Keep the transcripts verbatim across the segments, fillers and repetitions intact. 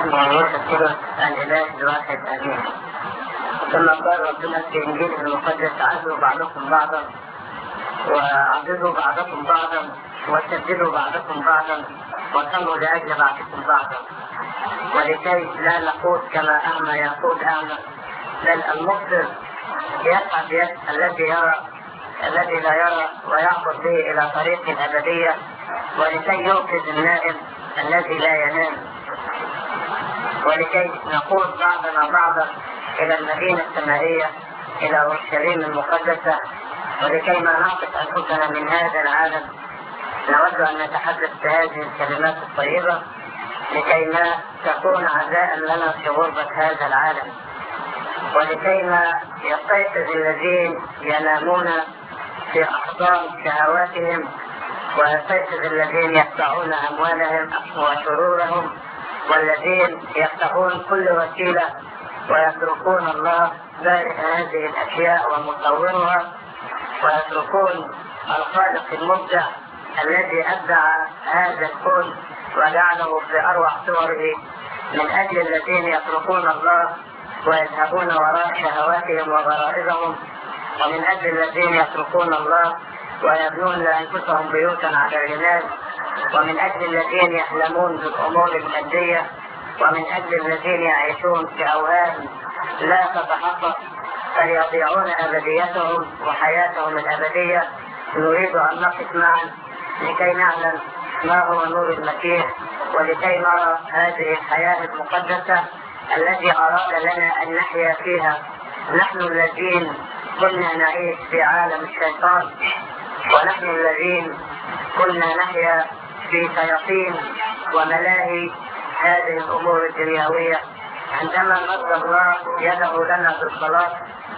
والابن والروح القدس الاله الواحد امين. ثم قال ربنا في انجيله المقدس: عزوا بعضكم بعضا وعززوا بعضكم بعضا وشددوا بعضكم بعضا وصلوا لاجل بعضكم بعضا، ولكي لا نقود كما اعمى يقود اعمى، بل المبصر يسعى بيد الذي يرى الذي لا يرى ويعبر به الى طريق الابديه، ولكي يوقظ النائم الذي لا ينام، ولكي نقود بعضنا بعضا الى المدينه السمائيه، الى اورشليم المقدسه، ولكي ما نعطف انفسنا من هذا العالم. نود ان نتحدث بهذه الكلمات الطيبه لكي ما تكون عزاء لنا في غربه هذا العالم، ولكي ما يستيقظ الذين ينامون في احضان شهواتهم، ويستيقظ الذين يتبعون اموالهم وشرورهم، والذين يفتحون كل وسيله ويتركون الله بارئ هذه الاشياء ومصورها، ويتركون الخالق المبدع الذي ابدع هذا الكون وجعله في اروع صوره، من اجل الذين يتركون الله ويذهبون وراء شهواتهم وغرائزهم، ومن اجل الذين يتركون الله ويبنون لانفسهم بيوتا على الجنان، ومن اجل الذين يحلمون بالامور الماديه، ومن اجل الذين يعيشون في اوهام لا تتحقق فيضيعون ابديتهم وحياتهم الابديه. نريد ان نقف معا لكي نعلم ما هو نور المسيح، ولكي نرى هذه الحياه المقدسه التي اراد لنا ان نحيا فيها نحن الذين كنا نعيش في عالم الشيطان، ونحن الذين كنا نحيا في شياطين وملاهي هذه الامور الدنيويه. عندما مد الله يده لنا بالصلاه،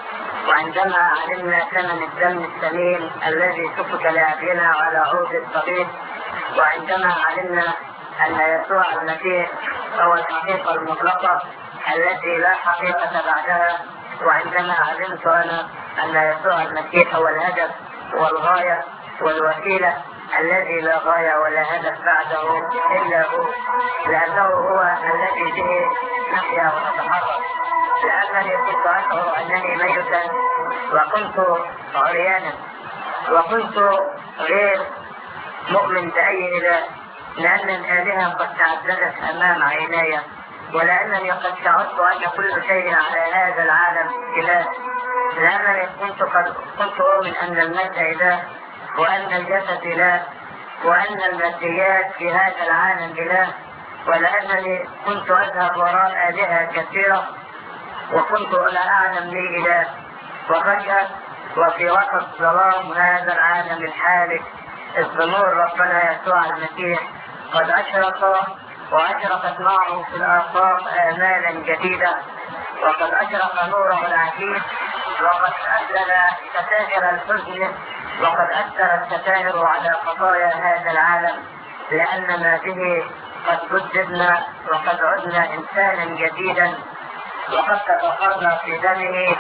وعندما علمنا ثمن الدم الثمين الذي سفك لاجلنا على عود الصليب، وعندما علمنا ان يسوع المسيح هو الحقيقه المطلقه التي لا حقيقه بعدها، وعندما علمت انا ان يسوع المسيح هو الهدف والغايه والوسيله الذي لا غايه ولا هدف بعده الا هو، لانه هو الذي به نحيا ونتحرك. لانني كنت اشعر انني ميتا وكنت عريانا وكنت غير مؤمن باي اله، لان الالهه قد تعددت امام عيني، ولانني قد شعرت ان كل شيء على هذا العالم اله، لانني كنت قد كنت اؤمن ان الموت اله، وان الجسد اله، وان الماديات في هذا العالم اله، ولانني كنت اذهب وراء الهه كثيره وكنت لا اعلم لي اله. وفجاه وفي وسط ظلام هذا العالم الحالك اذ نور ربنا يسوع المسيح قد اشرق، واشرقت معه في الافاق امالا جديده، وقد اشرق نوره العجيب، وقد اذلل ستائر الحزن، وقد اثرت ستائر على خطايا هذا العالم، لاننا به قد جددنا وقد عدنا انسانا جديدا، وقد تطهرنا في دمه.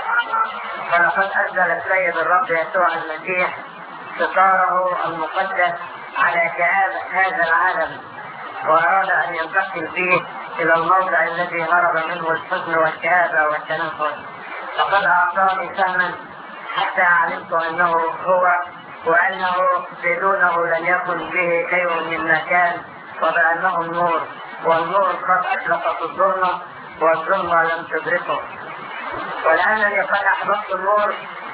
فلقد انزل السيد الرب يسوع المسيح ستاره المقدس على كآبة هذا العالم، واراد ان ينتقل فيه الى الموضع الذي هرب منه الحزن والكآبة والتنفس. فقد اعطاني فهما حتى علمت انه هو، وانه بدونه لم يكن به شيء مما كان، وبانه النور، والنور قد اشرق في الظلمه والظلمه لم تدركه. ولانني قد احببت النور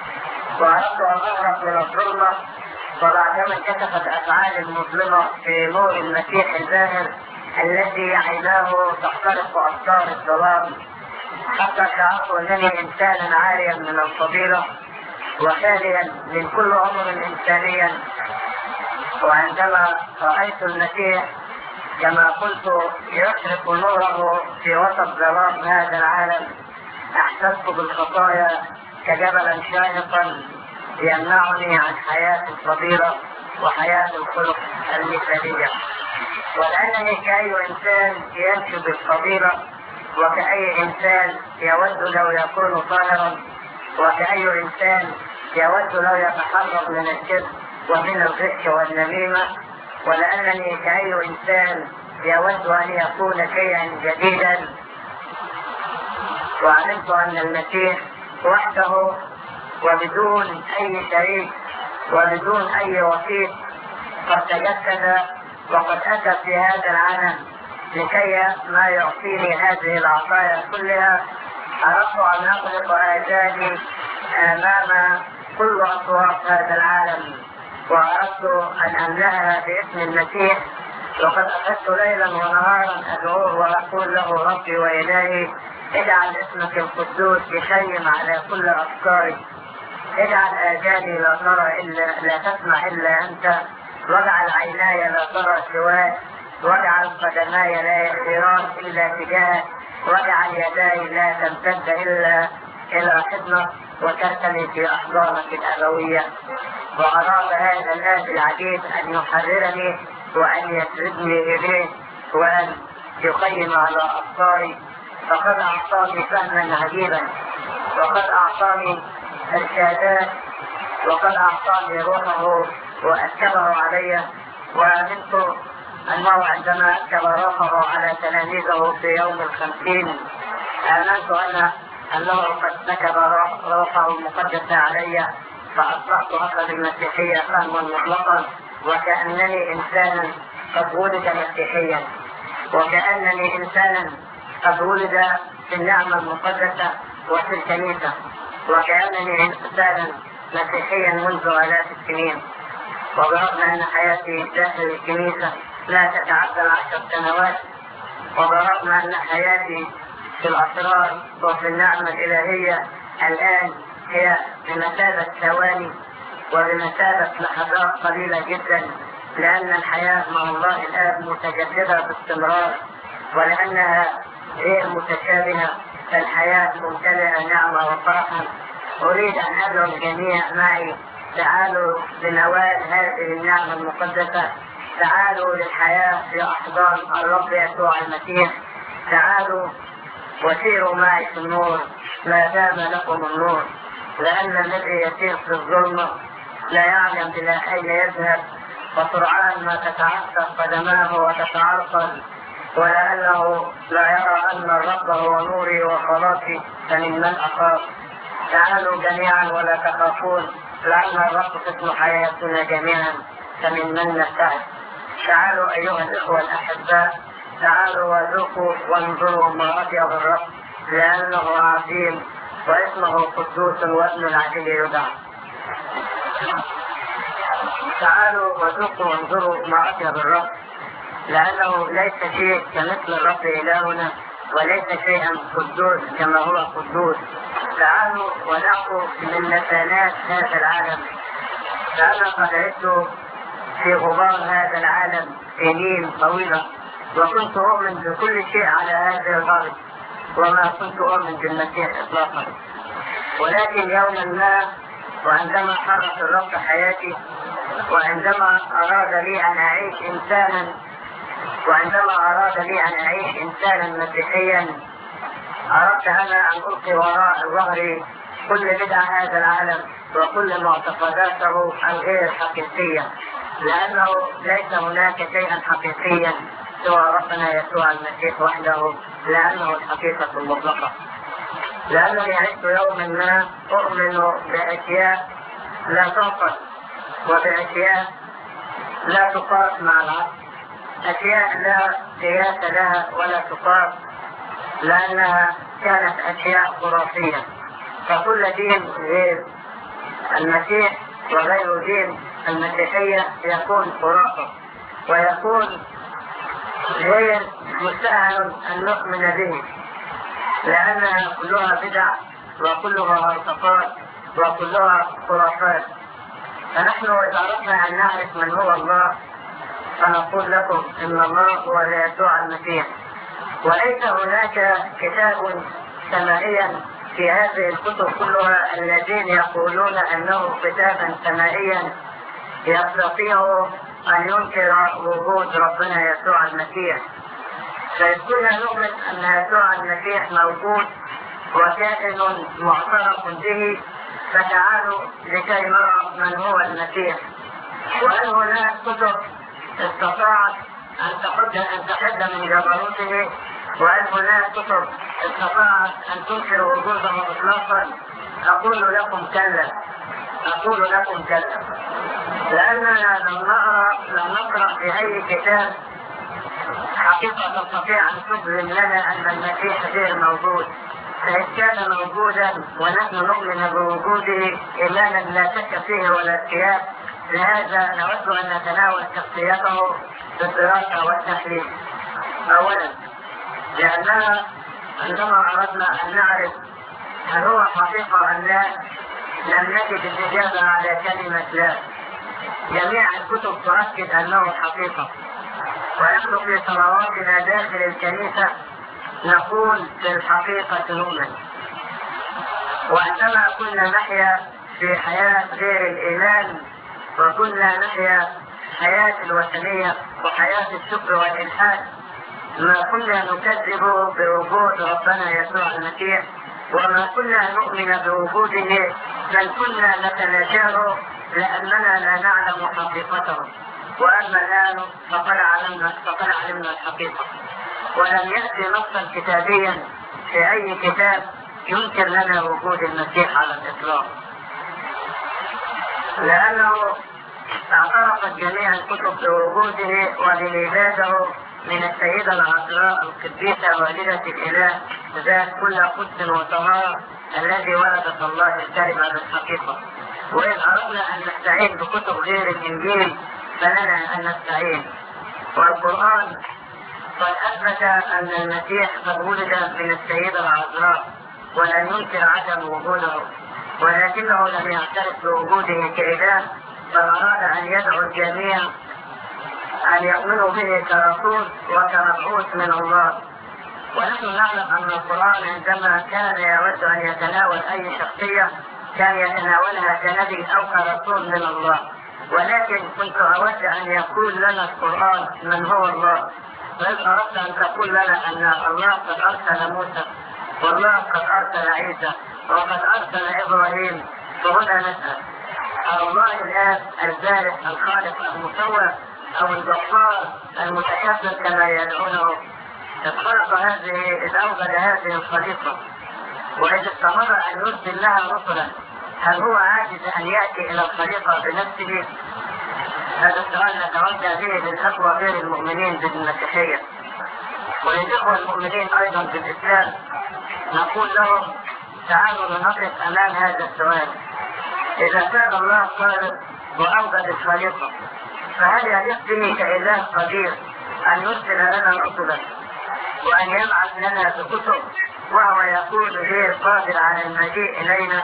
واردت ان اهرب من الظلمه، وبعدما انكشفت افعالي المظلمه في نور المسيح الباهر الذي عيناه تخترق افكار الظلام، حتى شعرت انني انسانا عاريا من الفضيله وخاليا من كل امر انسانيا. وعندما رايت المسيح كما قلت يشرق نوره في وسط ظلام هذا العالم، احسست بالخطايا كجبلا شاهقا يمنعني عن حياه الفضيله وحياه الخلق المثاليه. ولانني كاي انسان يمشي بالفضيله، وكاي انسان يود لو يكون طاهرا، وكاي انسان يود لو يتحرر من الكذب ومن الغش والنميمه، ولانني كاي انسان يود أن يكون شيئا جديدا، وعلمت أن المسيح وحده وبدون أي شريك وبدون أي وسيط قد تجسد وقد أتى في هذا العالم لكي ما يعطيني هذه العطايا كلها. أردت أن أغلق آذاني أمام كل أصوات هذا العالم، وأردت أن أملأها باسم المسيح. وقد أخذت ليلا ونهارا أدعوه وأقول له ربي وإلهي اجعل اسمك القدوس يخيم على كل أفكاري، اجعل آذاني لا ترى إلا لا تسمع إلا أنت، واجعل عيناي لا ترى سواك، واجعل قدماي لا يسيران إلا تجاهك، واجعل يداي لا تمتد إلا إلى حضنك وترتمي في أحضانك الأبوية. وأراد هذا الآب العجيب أن يحررني وأن يسردني إليه وأن يقيم على أفكاري، فقد أعطاني فهما عجيبا، وقد أعطاني إرشادات، وقد أعطاني روحه وأكبه علي. وآمنت أنه عندما أكب روحه على تلاميذه في يوم الخمسين آمنت أن أنه قد نكب روحه المقدس علي، فأصبحت أخذ المسيحية فهما مطلقا، وكأنني إنسانا قد ولد مسيحيا، وكأنني إنسانا قد ولد في النعمة المقدسة وفي الكنيسة، وكأنني إنسانا مسيحيا منذ آلاف السنين. وبرغم أن حياتي داخل الكنيسة لا تتعدى العشر سنوات، وبرغم أن حياتي في الأسرار وفي النعمة الإلهية الآن هي بمثابة ثواني وبمثابة لحظات قليلة جدا، لأن الحياة مع الله الآب متجددة باستمرار، ولأنها غير متشابهة، فالحياة ممتلئة نعمة وفرحا. أريد أن أدعو الجميع معي، تعالوا لنوال هذه النعمة المقدسة، تعالوا للحياة في أحضان الرب يسوع المسيح، تعالوا وسيروا معي في النور ما دام لكم النور، لأن الذي يسير في الظلمة لا يعلم إلى أين يذهب، وسرعان ما تتعثر قدماه وتتعرقل، ولأنه لا يرى أن الرب هو نوري وخلاصي فمن من أخاف. تعالوا جميعا ولا تخافون، لأن الرب قسم حياتنا جميعا فمن من نبتعد. تعالوا أيها الإخوة الأحباء، تعالوا وذوقوا وانظروا ما أطيب الرب، لأنه عظيم واسمه قدوس وابن العدل يدعى. تعالوا وذوقوا وانظروا ما أطيب الرب، لأنه ليس شيء كمثل الرب إلهنا، وليس شيئا قدوس كما هو قدوس. تعالوا ونعقوا من نتانات هذا العالم، فأنا قد عشت في غبار هذا العالم سنين طويلة، وكنت أؤمن بكل شيء على هذا الأرض، وما كنت أؤمن بالمسيح إطلاقا. ولكن يوما ما، وعندما حرك الرب حياتي، وعندما أراد لي أن أعيش إنسانا وعندما أراد لي أن أعيش إنسانا مسيحيا، أردت أنا أن ألقي وراء ظهري كل بدع هذا العالم وكل معتقداته الغير حقيقية، لأنه ليس هناك شيئا حقيقيا سوى ربنا يسوع المسيح وحده، لأنه الحقيقة المطلقة. لأنني عشت يوما ما أؤمن بأشياء لا تعقل، وبأشياء لا تقاس مع العقل، أشياء لا قياس لها ولا تقاس، لأنها كانت أشياء خرافية. فكل دين غير المسيح وغير دين المسيحية يكون خرافة، ويكون غير مستاهل أن نؤمن به، لأنها كلها بدع وكلها هرطقات وكلها خرافات. فنحن إذا أردنا أن نعرف من هو الله فنقول لكم إن الله هو يسوع المسيح، وليس هناك كتاب سمائيا في هذه الكتب كلها الذين يقولون أنه كتابا سمائيا يستطيع أن ينكر وجود ربنا يسوع المسيح. فإذ كنا نؤمن أن يسوع المسيح موجود وكائن معترف به، فتعالوا لكي نرى من هو المسيح. وهل هناك كتب استطاعت أن تحد أن تحد من جبروته، وأن هناك كتب استطاعت أن تنكر وجوده إطلاقا، أقول لكم كلا، أقول لكم كلا، لأننا لم نقرأ لم نقرأ في أي كتاب حقيقة تستطيع أن تظلم لنا أن المسيح غير موجود. فإن كان موجودا ونحن نؤمن بوجوده إيمانا لا شك فيه ولا ارتياب، لهذا نود أن نتناول شخصيته بالدراسة والتحليل. أولا، لأننا عندما أردنا أن نعرف هل هو حقيقة أم لا، لم نجد الإجابة على كلمة لا. جميع الكتب تؤكد أنه حقيقة، ونحن في صلواتنا داخل الكنيسة نقول في الحقيقة نؤمن. وعندما كنا نحيا في حياة غير الإيمان، وكنا نحيا حياة الوثنية وحياة الشكر والإلحاد، ما كنا نكذب بوجود ربنا يسوع المسيح، وما كنا نؤمن بوجوده، بل كنا نتناجاه لأننا لا نعلم حقيقته. وأما الآن فقد علمنا فقد علمنا الحقيقة، ولم يأتي نصا كتابيا في أي كتاب ينكر لنا وجود المسيح على الإطلاق، لأنه اعترفت جميع الكتب بوجوده وبميلاده من السيدة العذراء القديسة والدة الإله ذات كل قدس وطهارة الذي ولدت الله الكلمة بالحقيقة. وإن أردنا أن نستعين بكتب غير الإنجيل فلنا أن نستعين، والقرآن قد أثبت أن المسيح قد ولد من السيدة العذراء ولم ينكر عدم وجوده، ولكنه لم يعترف بوجوده كإله، فأراد أن يدعو الجميع أن يؤمنوا به كرسول وكمبعوث من الله. ونحن نعلم أن القرآن عندما كان يود أن يتناول أي شخصية كان يتناولها كنبي أو كرسول من الله، ولكن كنت أود أن يقول لنا القرآن من هو الله. فإذ أردت أن تقول لنا أن الله قد أرسل موسى، والله قد أرسل عيسى، وقد أرسل إبراهيم، فهنا نسأل: الله الآب البارئ الخالق المصور، أو الجبار المتكبر كما يدعونه، إذ خلق هذه إذ أوجد هذه الخليقة وإذ استمر أن يرسل لها رسلا، هل هو عاجز أن يأتي إلى الخليقة بنفسه؟ هذا السؤال نتوجه به للأخوة غير المؤمنين بالمسيحية، وللإخوة المؤمنين أيضا بالإسلام نقول لهم: تعالوا نقف أمام هذا السؤال. إذا كان الله خالق وأوجد الخليقة، فهل يليق به كإله قدير أن يرسل لنا رسلا وأن يبعث لنا بكتب وهو يكون غير قادر على المجيء إلينا؟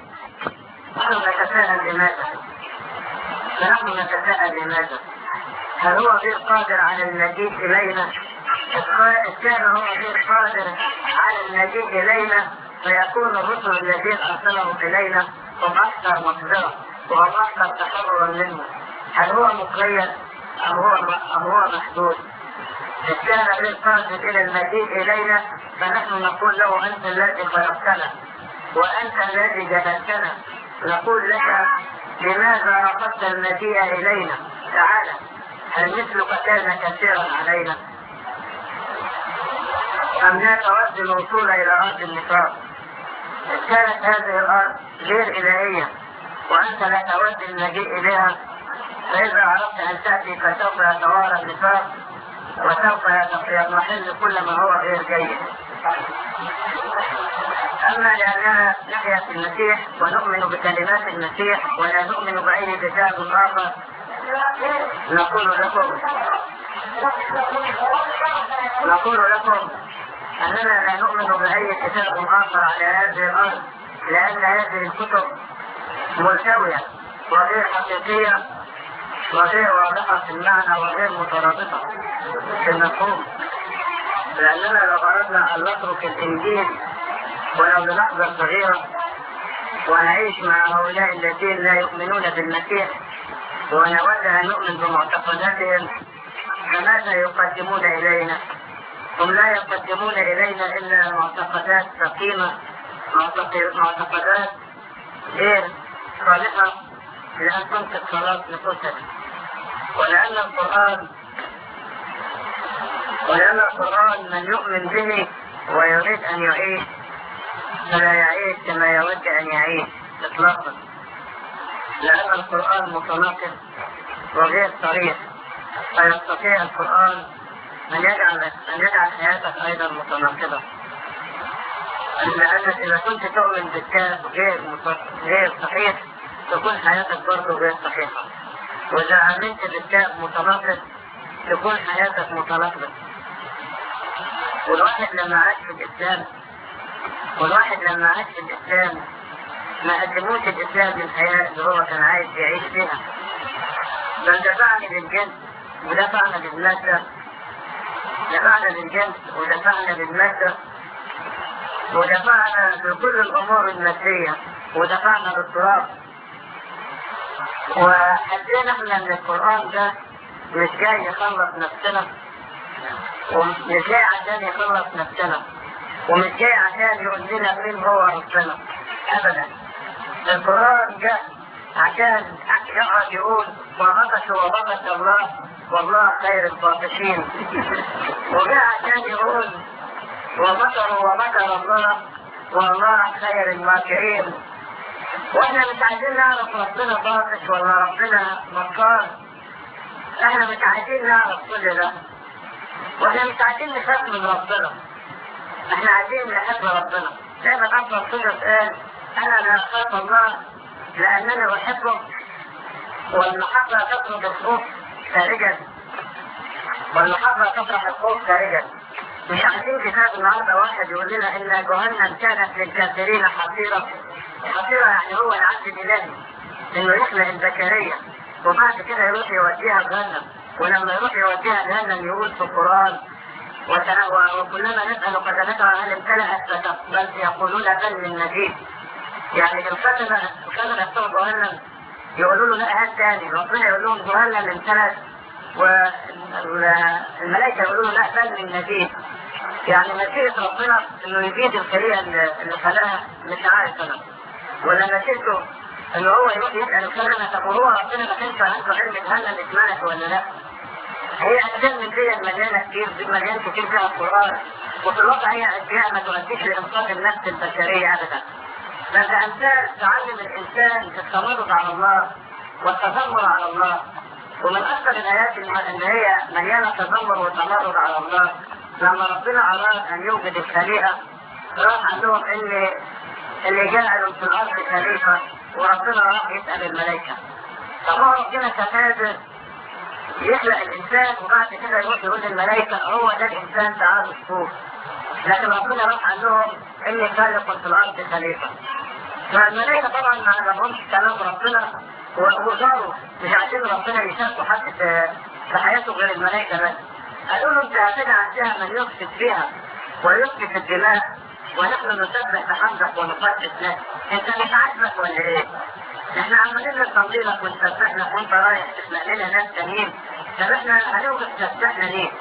نحن نتساءل لماذا؟ فنحن نتساءل لماذا؟ هل هو غير قادر على المجيء إلينا؟ إذ كان هو غير قادر على المجيء إلينا فيكون الرسل الذين أرسلهم إلينا هم أكثر مقدرة وهم أكثر تحررا منه. هل هو مقيد أم هو أم هو محدود؟ إذ كان غير قادر إلى المجيء إلينا فنحن نقول له: أنت الذي خلقتنا وأنت الذي جبلتنا. نقول لك: لماذا رفضت المجيء إلينا؟ تعالى، هل مثلك كان كثيرا علينا؟ أم لا تود الوصول إلى أرض النفاق؟ إذ كانت هذه الأرض غير إلهية وأنت لا تود المجيء إليها، فإذا أردت أن تأتي فسوف يتوارى النفاق وسوف يضمحل كل ما هو غير جيد. أما لأننا نحيا في المسيح ونؤمن بكلمات المسيح ولا نؤمن بأي كتاب آخر، نقول لكم نقول لكم أننا لا نؤمن بأي كتاب آخر على هذه الأرض، لأن هذه الكتب ملتوية وغير حقيقية وغير واضحة في المعنى وغير مترابطة في المفهوم. لأننا لو أردنا أن نترك الإنجيل ولو للحظة صغيرة ونعيش مع هؤلاء الذين لا يؤمنون بالمسيح ونود أن نؤمن بمعتقداتهم، فماذا يقدمون إلينا؟ هم لا يقدمون إلينا إلا معتقدات سقيمة، معتقدات غير صالحة لأن تنقذ صلاة نفوسنا. ولأن القرآن ولأن القرآن من يؤمن به ويريد أن يعيش فلا يعيش كما يود أن يعيش إطلاقا، لأن القرآن متناقض وغير صريح، فيستطيع القرآن أن يجعل أن يجعل حياتك أيضا متناقضة. لأنك إذا كنت تؤمن بالكتاب غير غير صحيح تكون حياتك برضه غير صحيحة، وإذا آمنت بالكتاب متناقض تكون حياتك متناقضة. والواحد لما عاش في الإسلام والواحد لما عاش في الإسلام ما قدموش الإسلام للحياة اللي هو كان عايز يعيش فيها، بل دفعنا للجنس ودفعنا للمادة، دفعنا للجنس ودفعنا للمادة ودفعنا بكل الأمور المادية ودفعنا للتراب. وحسينا احنا ان القرآن ده مش جاي يخلص نفسنا، ومش جاي عشان يخلص نفسنا، ومش جاي عشان يقول لنا مين هو ربنا ابدا. القرآن جاء عشان يقعد يقول وبطشوا وبطش الله والله خير الباطشين، وجاء عشان يقول ومكروا ومكر الله والله خير الماكرين. واحنا مش عايزين نعرف ربنا باطش ولا ربنا مكار، احنا مش عايزين نعرف كل ده، واحنا مش عايزين نخاف من ربنا، احنا عايزين نحب ربنا. زي ما الأب ربنا قال انا لا اخاف الله لانني احبه، والمحبة تطرد الخوف خارجا، والمحبة تطرح الخوف خارجا. مش عايزين كتاب النهارده واحد يقول لنا ان جهنم كانت للكافرين حصيرة. حصيرة يعني هو العبد الالهي انه يخلق البشرية وبعد كده يروح يوديها جهنم، ولما يروح يوديها جهنم يقول في القرآن وكلما نسأل قتلتها هل امتلأت فتقبل يقولون بل من مزيد. يعني القتلة القتلة بتوع جهنم يقولوا له لا هات تاني، ربنا يقول لهم جهنم امتلأت، والملائكة يقولوا له لا بل من مزيد. يعني مشيئة ربنا انه يزيد الخليقة اللي خلقها مش عارف انا، ولا مشيئته انه هو يروح يسأل الخلقة طب هو ربنا ما كانش عنده علم جهنم اتملت ولا لا. هي أجزاء من دي مليانة كتير، مليانة كتير فيها القرآن، وفي الواقع هي أجزاء ما تؤديش لإنقاذ النفس البشرية أبدا. بل أمثال تعلم الإنسان التمرد على الله والتذمر على الله. ومن أكثر الآيات اللي هي مليانة تذمر وتمرد على الله لما ربنا أراد أن يوجد الخليقة راح قال لهم إن اللي جعلوا في الأرض خليفة، وربنا راح يسأل الملائكة. طب هو ربنا كقادر يخلق الإنسان وبعد كده يروح يقول للملائكة هو ده الإنسان تعالوا شوفوه، لكن ربنا راح قال لهم إني خالق في الأرض خليفة. فالملائكة طبعا ما عجبهمش كلام ربنا وزاروا مش عايزين ربنا يشاركوا حد في حياته غير الملائكة بس. قالوا له انت هتجعل فيها من يفسد فيها ويسفك الدماء ونحن نسبح بحمدك ونقدس لك، انت مش عاجبك ولا ايه؟ احنا عمالين نصلي لك ونسبح لك وانت رايح تخلق لنا ناس تانيين، طب احنا هنوقف تسبحنا ليه؟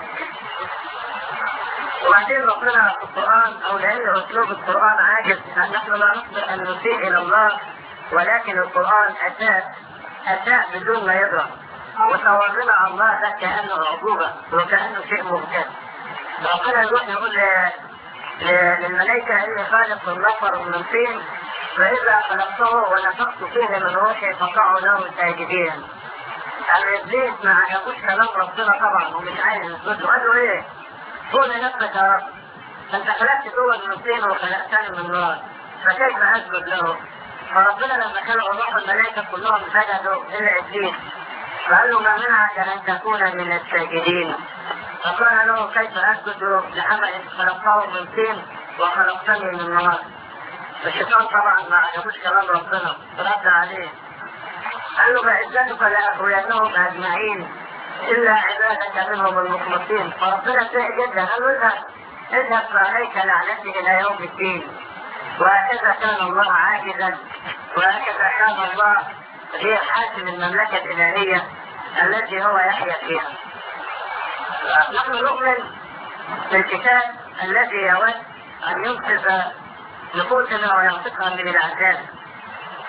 وبعدين ربنا في القرآن او لان اسلوب القرآن عاجز، نحن لا نقدر ان نسيء الى الله، ولكن القرآن اساء اساء بدون ما يدرك، وصور لنا الله ده كأنه عقوبة وكأنه شيء ممتاز. ربنا يروح يقول للملائكة اني خالق النفر من طين فإذا خلقته ونفخت فيه من روحي فقعوا له ساجدين. الإبليس ما عجبوش كلام ربنا طبعا ومش عايز يسجد، قال له ايه؟ قول لنفسك يا رب انت خلقت جوه من طين وخلقتني من نار فكيف اسجد له؟ فربنا لما خلقوا روح الملائكة كلهم سجدوا إلا إبليس، فقال له ما منعك أن تكون من الساجدين؟ فقال له كيف أسجد لعمل خلقته من طين وخلقتني من نار؟ الشيطان طبعا ما عجبوش كلام ربنا رد عليه قال له بعزتك لأغوينهم أجمعين إلا عبادك منهم المخلصين. فربنا سئل جدا قال له اذهب اذهب فعليك لعنتي إلى يوم الدين. وهكذا كان الله عاجزا، وهكذا كان الله غير حاكم المملكة الإلهية التي هو يحيا فيها. نحن نؤمن بالكتاب الذي يود أن ينقذ نفوسنا وينطقها من العذاب،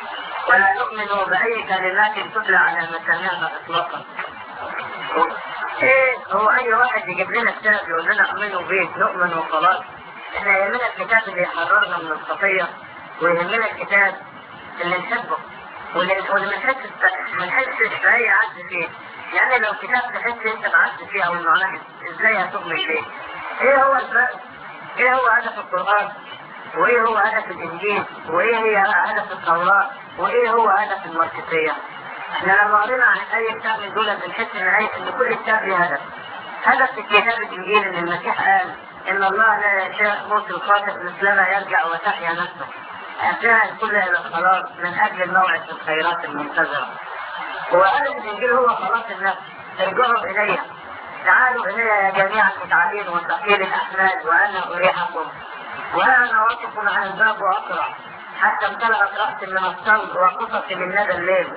ولا نؤمن بأي كلمات تتلى على مسامعنا إطلاقا. ايه هو اي واحد يجيب لنا كتاب يقول لنا امنوا بيه نؤمن وخلاص؟ احنا يهمنا الكتاب اللي يحررنا من الخطيه، ويهمنا الكتاب اللي نحبه واللي واللي ما نحسش ما نحسش باي عجز فيه. يعني لو كتاب تحس انت بعجز فيه او انه عاجز، ازاي هتؤمن بيه؟ ايه هو الفرق؟ ايه هو هدف القرآن؟ وايه هو هدف الانجيل؟ وايه هي هدف التوراة؟ وايه هو هدف الماركسية؟ احنا لما قرينا عن اي كتاب من دول بنحس ان اي ان كل كتاب له هدف. هدف الكتاب الانجيل ان المسيح قال ان الله لا يشاء موت الخاطئ مثلما يرجع وتحيا نفسه. أعطاها الكل إلى الخلاص من أجل الموعد في الخيرات المنتظرة. وهدف الإنجيل هو خلاص النفس. ارجعوا إلي، تعالوا إلي يا جميع المتعبين وثقيل الأحمال وأنا أريحكم. وأنا واقف على الباب وأقرع حتى امتلأت رأسي من الصمت وقصصي من ندى الليل.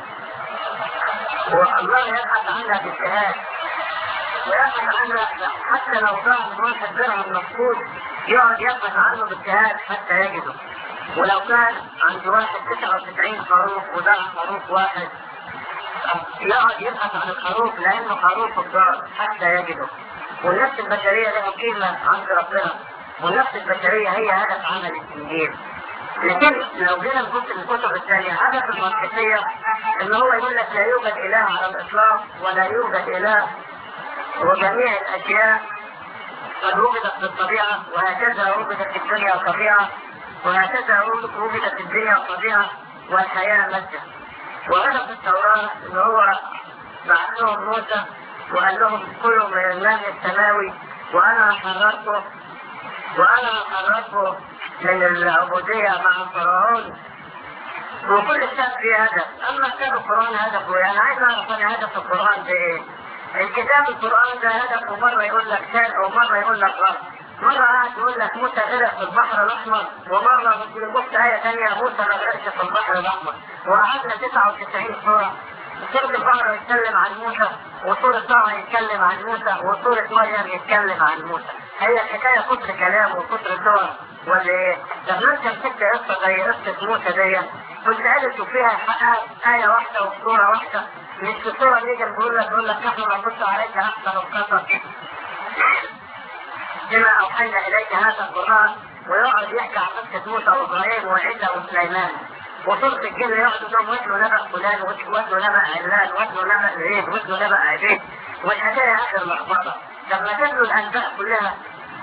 والله يبحث عنها باجتهاد، ويبحث عنها حتى لو ضاع من واحد درهم مفقود يقعد يبحث عنه باجتهاد حتى يجده. ولو كان عند واحد تسعة وتسعين خروف وضاع خروف واحد يقعد يبحث عن الخروف لأنه خروف الضال حتى يجده. والنفس البشرية لها قيمة عند ربنا، والنفس البشرية هي هدف عمل الإنجيل. لكن لو جينا نبص للكتب الثانية، هدف الماركسية إن هو يقول لك لا يوجد إله على الإطلاق ولا يوجد إله، وجميع الأشياء قد وجدت في الطبيعة وهكذا وجدت في الدنيا الطبيعة، وهكذا وجدت الدنيا الطبيعة والحياة مادة. وهدف التوراة إن هو بعث لهم موسى وقال لهم كلوا من الماء السماوي وأنا حررته وأنا حررته من العبودية مع الفرعون. وكل كتاب فيه هدف. أما كتاب القرآن هدفه يعني عايز أعرف أنا هدف القرآن ده إيه؟ الكتاب القرآن ده هدفه مرة يقول لك شرق ومرة يقول لك غرب. مرة قاعد يقول لك موسى غرق في البحر الأحمر، ومرة بتبص آية ثانية موسى ما غرقش في البحر الأحمر. وقعدنا تسعة وتسعين سورة. سورة البقرة يتكلم عن موسى، وسورة طه يتكلم عن موسى، وسورة مريم يتكلم عن موسى. هي الحكاية كتر كلام وكتر صور ولا إيه؟ لما أنت مسكت قصة زي قصة موسى دي كنت قادر تشوفيها آية واحدة وسورة واحدة. مش في الصورة اللي يجي بيقول لك بيقول لك نحن نقص عليك أحسن القصص كما أوحينا إليك هذا القرآن، ويقعد يحكي عن قصة موسى وإبراهيم وعيسى وسليمان. وسورة الجن يقعدوا يقولوا واتلوا نبأ فلان واتلوا نبأ علان واتلوا نبأ زيد واتلوا نبأ عبيد، والحكاية آخر لخبطة. لما تتلوا الأنباء كلها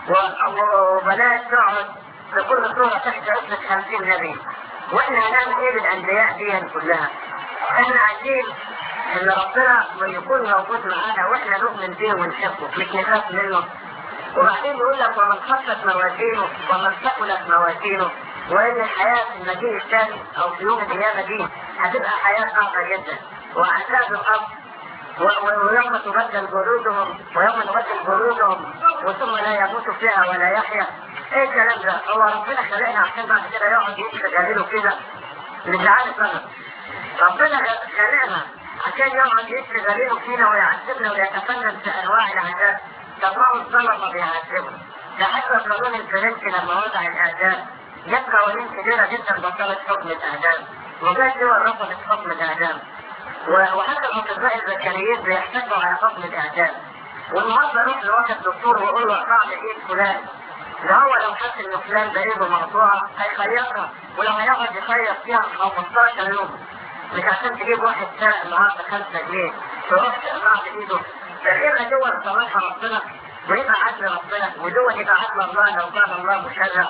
وبنات تقعد في كل سورة تحت عشرة خمسين نبي. وإحنا هنعمل إيه بالأنبياء دي كلها؟ إحنا عايزين إن ربنا يكون موجود معانا وإحنا نؤمن به ونحبه مش نخاف منه. وبعدين يقول لك ومن خفت موازينه ومن ثقلت موازينه، وإن الحياة في المجيء الثاني أو في يوم القيامة دي هتبقى حياة صعبة جدا وعذاب الأرض. ويوم تبدل جلودهم ويوم نبدل جلودهم وثم لا يموت فيها ولا يحيا. ايه الكلام ده؟ هو ربنا خلقنا عشان بعد كده يقعد يشتغله كده؟ مش عارف انا. ربنا خلقنا عشان يقعد يشتغله فينا ويعذبنا ويتفنن في انواع العذاب. طب ما هو الظلمه بيعذبنا. ده حتى القانون الفرنسي لما وضع الاعدام جاب قوانين كبيره جدا بطلت حكم الاعدام، وجات دول رفضت حكم الاعدام، وحتى الاطباء البشريين بيحتجوا على حكم الاعدام. والنهارده روح لواحد دكتور ويقول له اقطع لي ايد فلان، ده هو لو حس ان فلان ده ايده مقطوعه هيخيطها، ولو هيقعد يخيط فيها خمستاشر يوم. مش عشان تجيب واحد سارق النهارده خمسة جنيه تروح تقطع ايده. ده يبقى دول صلاحها ربنا ويبقى عدل ربنا، ودول يبقى عدل الله لو كان الله مشرع.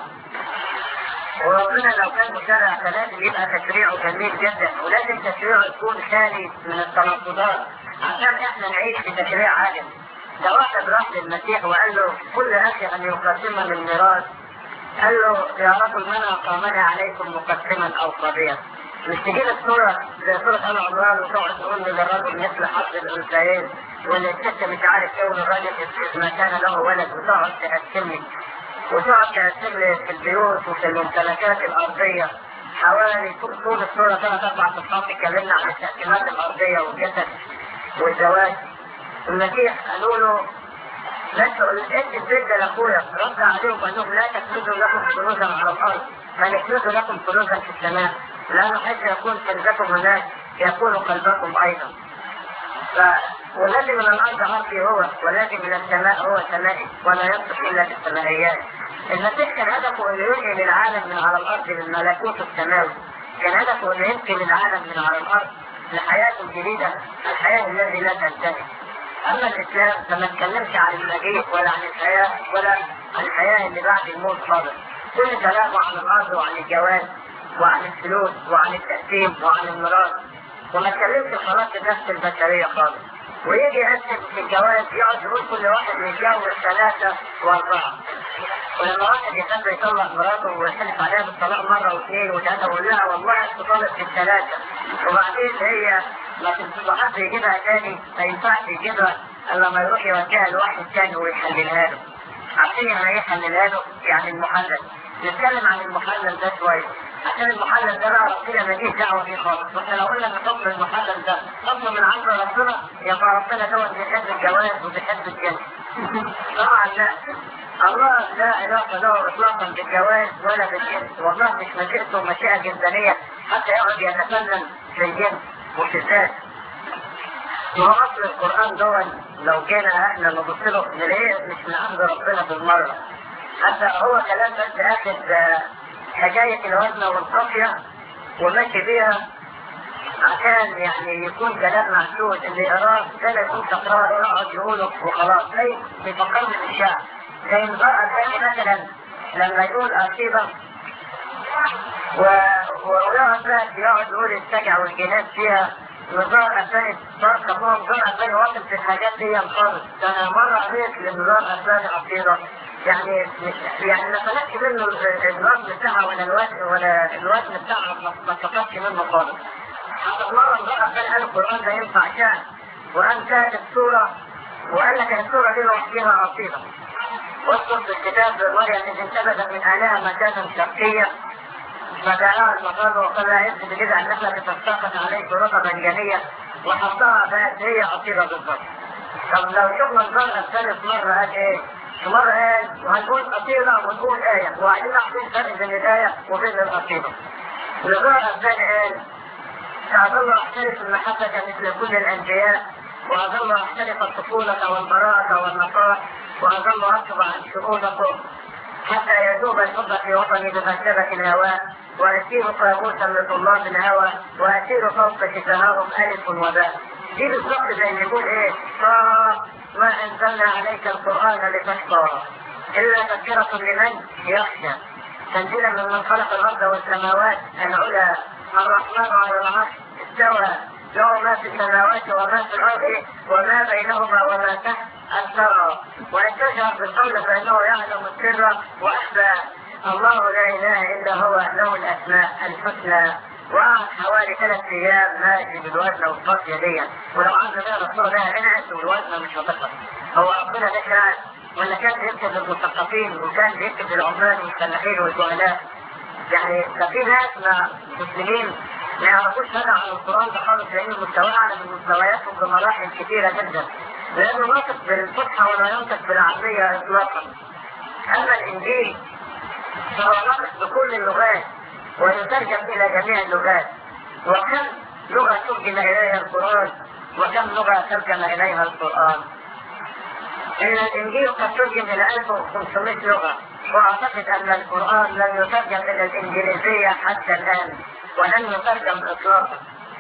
وربنا لو كان مشرع فلازم يبقى تشريعه جميل جدا، ولازم تشريعه يكون خالي من التناقضات عشان احنا نعيش في تشريع عادل. ده واحد راح للمسيح وقال له كل اخي ان يقسم من الميراث، قال له يا رجل من اقامني عليكم مقسما او قضيا. مش تجيب الصورة زي صورة انا عمران وتقعد تقول لي للرجل مثل حظ الانثيين، ولا الست مش عارف ايه، والراجل اذا كان له ولد، وتقعد تقسمني وتقعد تقسم لي في البيوت وفي الممتلكات الارضية. حوالي طول الصورة ثلاث اربع صفحات اتكلمنا عن التقسيمات الارضية والجسد والزواج. المسيح قالوا له لا تقول انت البيت ده لاخويا، رد عليهم قال لهم لا تكنزوا لكم كنوزا على الارض بل اكنزوا لكم كنوزا في السماء، لانه حيث يكون كنزكم هناك يكون قلبكم ايضا. والذي من الارض عرضي هو، والذي من السماء هو سمائي، ولا يصلح الا في السمائيات. المسيح كان هدفه انه ينقل العالم من على الارض للملكوت السماوي، كان هدفه انه ينقل العالم من على الارض لحياة جديدة، الحياة التي لا تنتهي. اما الاسلام فما اتكلمش عن المجيء ولا عن الحياة ولا عن الحياة اللي بعد الموت خالص، كل كلامه عن الارض وعن الجواز وعن الفلوس وعن التقسيم وعن الميراث، وما اتكلمش خلاص النفس البشرية خالص. ويجي يقسم في الجواز يقعد يقول كل واحد يتجوز ثلاثة واربعة، ولما واحد يحب يطلق مراته ويحلف عليها بالطلاق مرة واثنين وثلاثة ويقول لها والله تطلق في الثلاثة، وبعدين هي ما تنصحش يجيبها تاني، ما ينفعش يجيبها الا ما يروح يوجهها لواحد تاني ويحللها له. عشان يعني ايه يحللها له؟ يعني المحلل. نتكلم عن المحلل ده شوية، عشان المحلل ده بقى ربنا ماليش دعوة بيه خالص، واحنا لو قلنا ان حكم المحلل ده حكم من عند ربنا يبقى ربنا دوت بيحب الجواز وبيحب الجنة. طبعا لا، الله لا علاقة له اطلاقا بالجواز ولا بالجنس، والله مش مشيئته مشيئة جنسانية حتى يقعد يتفنن في الجنس وفي الذات. وهو اصل القرآن دول لو جينا احنا نبص له نلاقيه مش من عند ربنا بالمرة، حتى هو كلام بس اخد حكاية الوزنة والقافية وماشي بيها عشان يعني يكون كلام محسوس اللي يقراه ده لا يكون تكرار يقعد يقوله وخلاص، زي بيفكرني بالشعر. زي المرأة الثانية مثلا لما يقول أصيبة ويقعد بقى يقعد يقول السجع والجنات فيها، نظام أثاني صار كمان نظام أثاني واصل في الحاجات دي خالص. أنا مرة قريت لنظام أثاني أصيبة يعني مش يعني ما طلعش منه الوزن بتاعها ولا الوزن ولا الوزن بتاعها ما استفادش منه خالص. حتى مرة امرأة كان قال القرآن ده ينفع شعر، وقام كاتب سورة وقال لك السورة دي لوحدها أصيلة. واذكر في الكتاب مريم إذ انتبذت من أهلها مكانا شرقيا فدعاها المقام وقال لها انت بجذع النخلة تساقط عليك رطبا جنيا وحطها بقت هي أصيلة بالضبط. طب لو شفنا الظاهر الثالث مرة قال ايه؟ مرة قال وهنقول أصيلة ونقول آية، وبعدين نحن فرق بين الآية وبين الأصيلة. الظاهر الثاني قال سأظل أحترف المحبة مثل كل الأنبياء، وأظل أحترف الطفولة والبراءة والنقاء، وأظل أطلب عن شؤونكم حتى يذوب الحب في وطني بمكتبة الهواء، وأسير قاموسا لطلاب الهوى، وأسير فوق شفاههم ألف وباء. دي بالضبط زي اللي يقول إيه؟ ما أنزلنا عليك القرآن لتشقى إلا تذكرة لمن يخشى، تنزيلا ممن خلق الأرض والسماوات العلى، الرحمن على العرش استوى، له ما في السماوات وما في الأرض وما بينهما وما تحت الثرى، وإن تجهر بالقول فإنه يعلم السر وأخفى، الله لا إله إلا هو له الأسماء الحسنى. وقعد حوالي ثلاث أيام ماشي بالوزن والقافية دي، ولو عايز نقرا الصورة لها رنعت والوزن مش هتخلص. هو ربنا ده كان ولا كان بيكتب للمثقفين وكان بيكتب للعمال والفلاحين والجهلاء؟ يعني ده في ناس ما مسلمين ما يعرفوش حاجة عن القرآن ده خالص، لأن المستوى أعلى من مستوياتهم بمراحل كثيرة جدا، لأنه ناطق بالفصحى ولا ينطق بالعربية إطلاقا. أما الإنجيل فهو ناطق بكل اللغات ويترجم إلى جميع اللغات. وكم لغة ترجم إليها القرآن وكم لغة ترجم إليها القرآن؟ إن الإنجيل قد ترجم إلى ألف وخمسمائة لغة، وأعتقد أن القرآن لم يترجم إلى الإنجليزية حتى الآن ولن يترجم إطلاقا.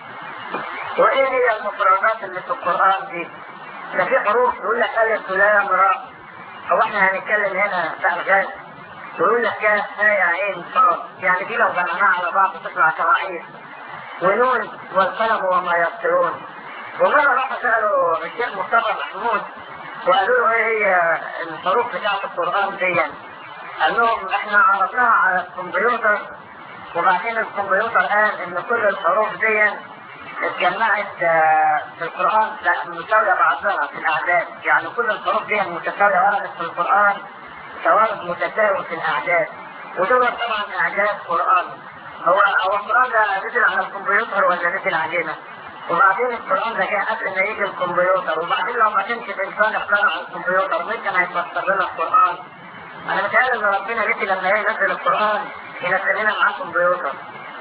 وإيه هي المفردات اللي في القرآن دي؟ ده في حروف يقول لك ألف ولام راء، هو إحنا هنتكلم هنا بألغاز ويقول لك كاف هاء عين صاد، يعني دي لو جمعناها على بعض تطلع شرائح. ونون والقلم وما يسطرون. ومرة راح سألوا الشيخ مصطفى محمود وقالوا له ايه هي الحروف بتاعت القرآن دي؟ قال لهم احنا عرضناها على الكمبيوتر وبعدين الكمبيوتر قال ان كل الحروف دي اتجمعت في القرآن متساوية بعضها في الأعداد، يعني كل الحروف دي متساوية وردت في القرآن توارد متساوي في الأعداد، ودول طبعا أعداد قرآن. هو هو القرآن ده نزل على الكمبيوتر ولا نزل علينا؟ وبعدين القرآن ده جاء قبل ما يجي الكمبيوتر، وبعدين لو ما كانش الإنسان اخترع الكمبيوتر مين كان هيفسر لنا القرآن؟ أنا متهيألي إن ربنا نسي لما ينزل القرآن ينزل لنا معاه كمبيوتر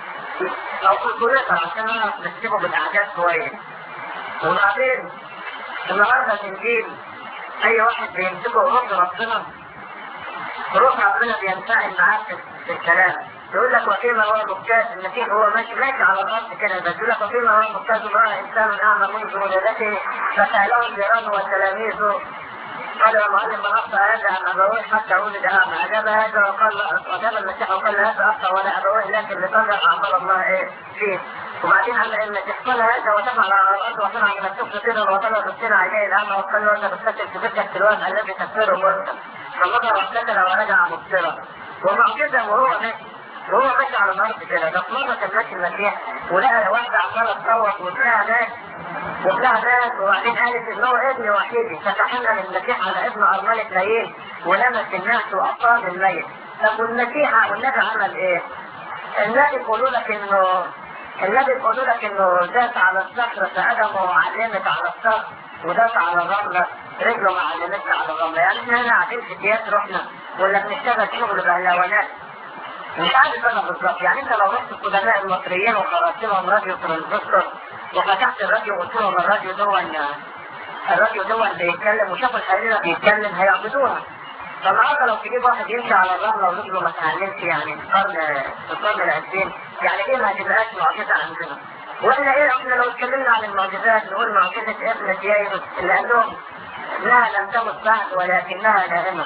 أو كالكوليتر عشان نعرف نكتبه بالأعداد كويس. وبعدين النهارده الانجيل اي واحد بيمسكه روح ربنا، روح ربنا بينفعل معاه في الكلام. يقول لك وفيما هو مجتاز، المسيح هو ماشي ماشي على الارض كده، بس يقول لك وفيما هو مجتاز راى انسان اعمى منذ ولادته فسالهم جيرانه وتلاميذه قال يا معلم من اخطا هذا ام ابويه حتى ولد اعمى؟ اجاب هذا وقال اجاب المسيح وقال هذا اخطا ولا ابويه لكن لتظهر اعمال الله ايه فيه. وبعدين قال المسيح قال هذا وتفعل على الارض وصنع من السفن كده وطلع بالسنة عينيه الاعمى وقال له انت بتفتل في تلك التلوان الذي تكفره مرسل فنظر وافتكر ورجع مبصرا. ومعجزه وهو ماشي وهو ماشي على الارض كده. ده في مره كان ماشي المسيح ولقى واحده عماله تصوت وابنها مات وابنها مات وبعدين قالت ان هو ابني وحيدي فتحمل المسيح على ابن ارمله نايين ولمس الناس واقام الميت. طب والمسيح والنبي عمل ايه؟ النبي يقولوا لك انه النبي يقولوا لك انه داس على الصخر فقدمه علمت على الصخر وداس على الرمله رجله ما علمتش على الرمله. يعني احنا هنا قاعدين في تياتر رحنا ولا بنشتغل شغل بهلوانات مش عارف انا بالظبط. يعني انت لو رحت القدماء المصريين وخرجت لهم راديو ترانزستور وفتحت الراديو وقلت لهم الراديو دون الراديو دون بيتكلم وشافوا الحريره بيتكلم هيعبدوها. فالنهارده لو تجيب واحد يمشي على الرمله ورجله ما اتعلمش يعني في القرن في القرن العشرين يعني ايه ما تبقاش معجزه عندنا؟ واحنا ايه احنا لو اتكلمنا عن المعجزات نقول معجزه ابنة يايروس اللي قال لهم انها لم تمت بعد ولكنها نائمه.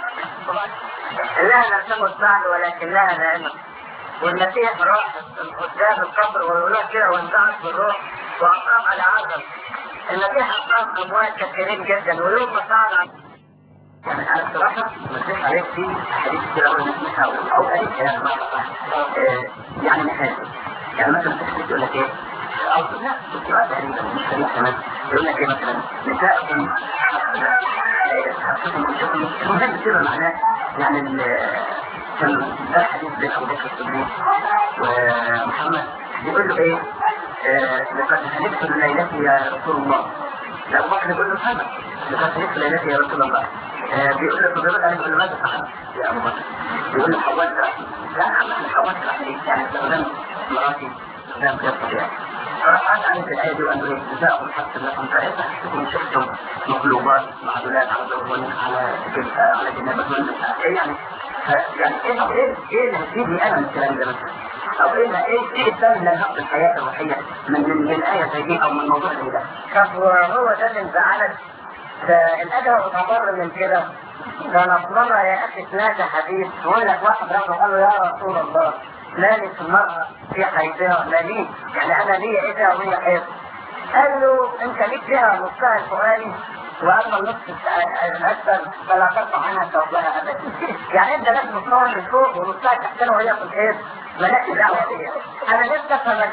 انها لم تمت بعد ولكنها نائمه. والمسيح راح قدام القبر ويقول لك كده وانزعج بالروح واقام على عزم. المسيح اقام اموات كثيرين جدا ويوم ما صعد يعني انا بصراحه المسيح عليك في حديث كده اول نسمعها او اي كلام يعني نحاسب. يعني مثلا تحديث يقول لك ايه او لا السؤال تقريبا مش خليل كمان يقول لك ايه مثلا نسائكم مهم كده معناه يعني كان ده حديث بين ابو بكر الصديق ومحمد يقول له ايه لقد هلكت ليلتي يا رسول الله. لا ابو بكر يقول له محمد لقد هلكت ليلتي يا رسول الله. بيقول له فبيقول انا بقول له ماذا فعلت يا ابو بكر؟ يقول له حولت راسي. لا انا حولت راسي يعني استخدمت مراتي استخدام غير طبيعي. فرفعت عنك الايه دي وقال له ايه جزاءكم حتى لكم فاذا حسيتم شفتم مقلوبات معدولات على ظهور على على جنابه يعني يعني ايه ايه ايه اللي هتفيدني انا من الكلام ده مثلا؟ او ايه ايه ايه الثاني اللي هنحط الحياه الروحيه من من الايه زي دي او من موضوع زي ده؟ طب وهو ده اللي مزعلك؟ ده الادب بتعبر من كده. ده انا في مره يا اخي سمعت حديث يقول لك واحد راح قال له يا رسول الله مالي في المرأة في حيضها مالي يعني انا ليا ايه ده وهي حيض؟ قال له انت ليك فيها نصها الفؤادي واما النص الاسفل فلا ترفع عنها ثوبها ابدا. يعني انت لازم نصها من فوق ونصها تحتنا وهي في الحيض مالكش دعوه بيها. انا لسه افهم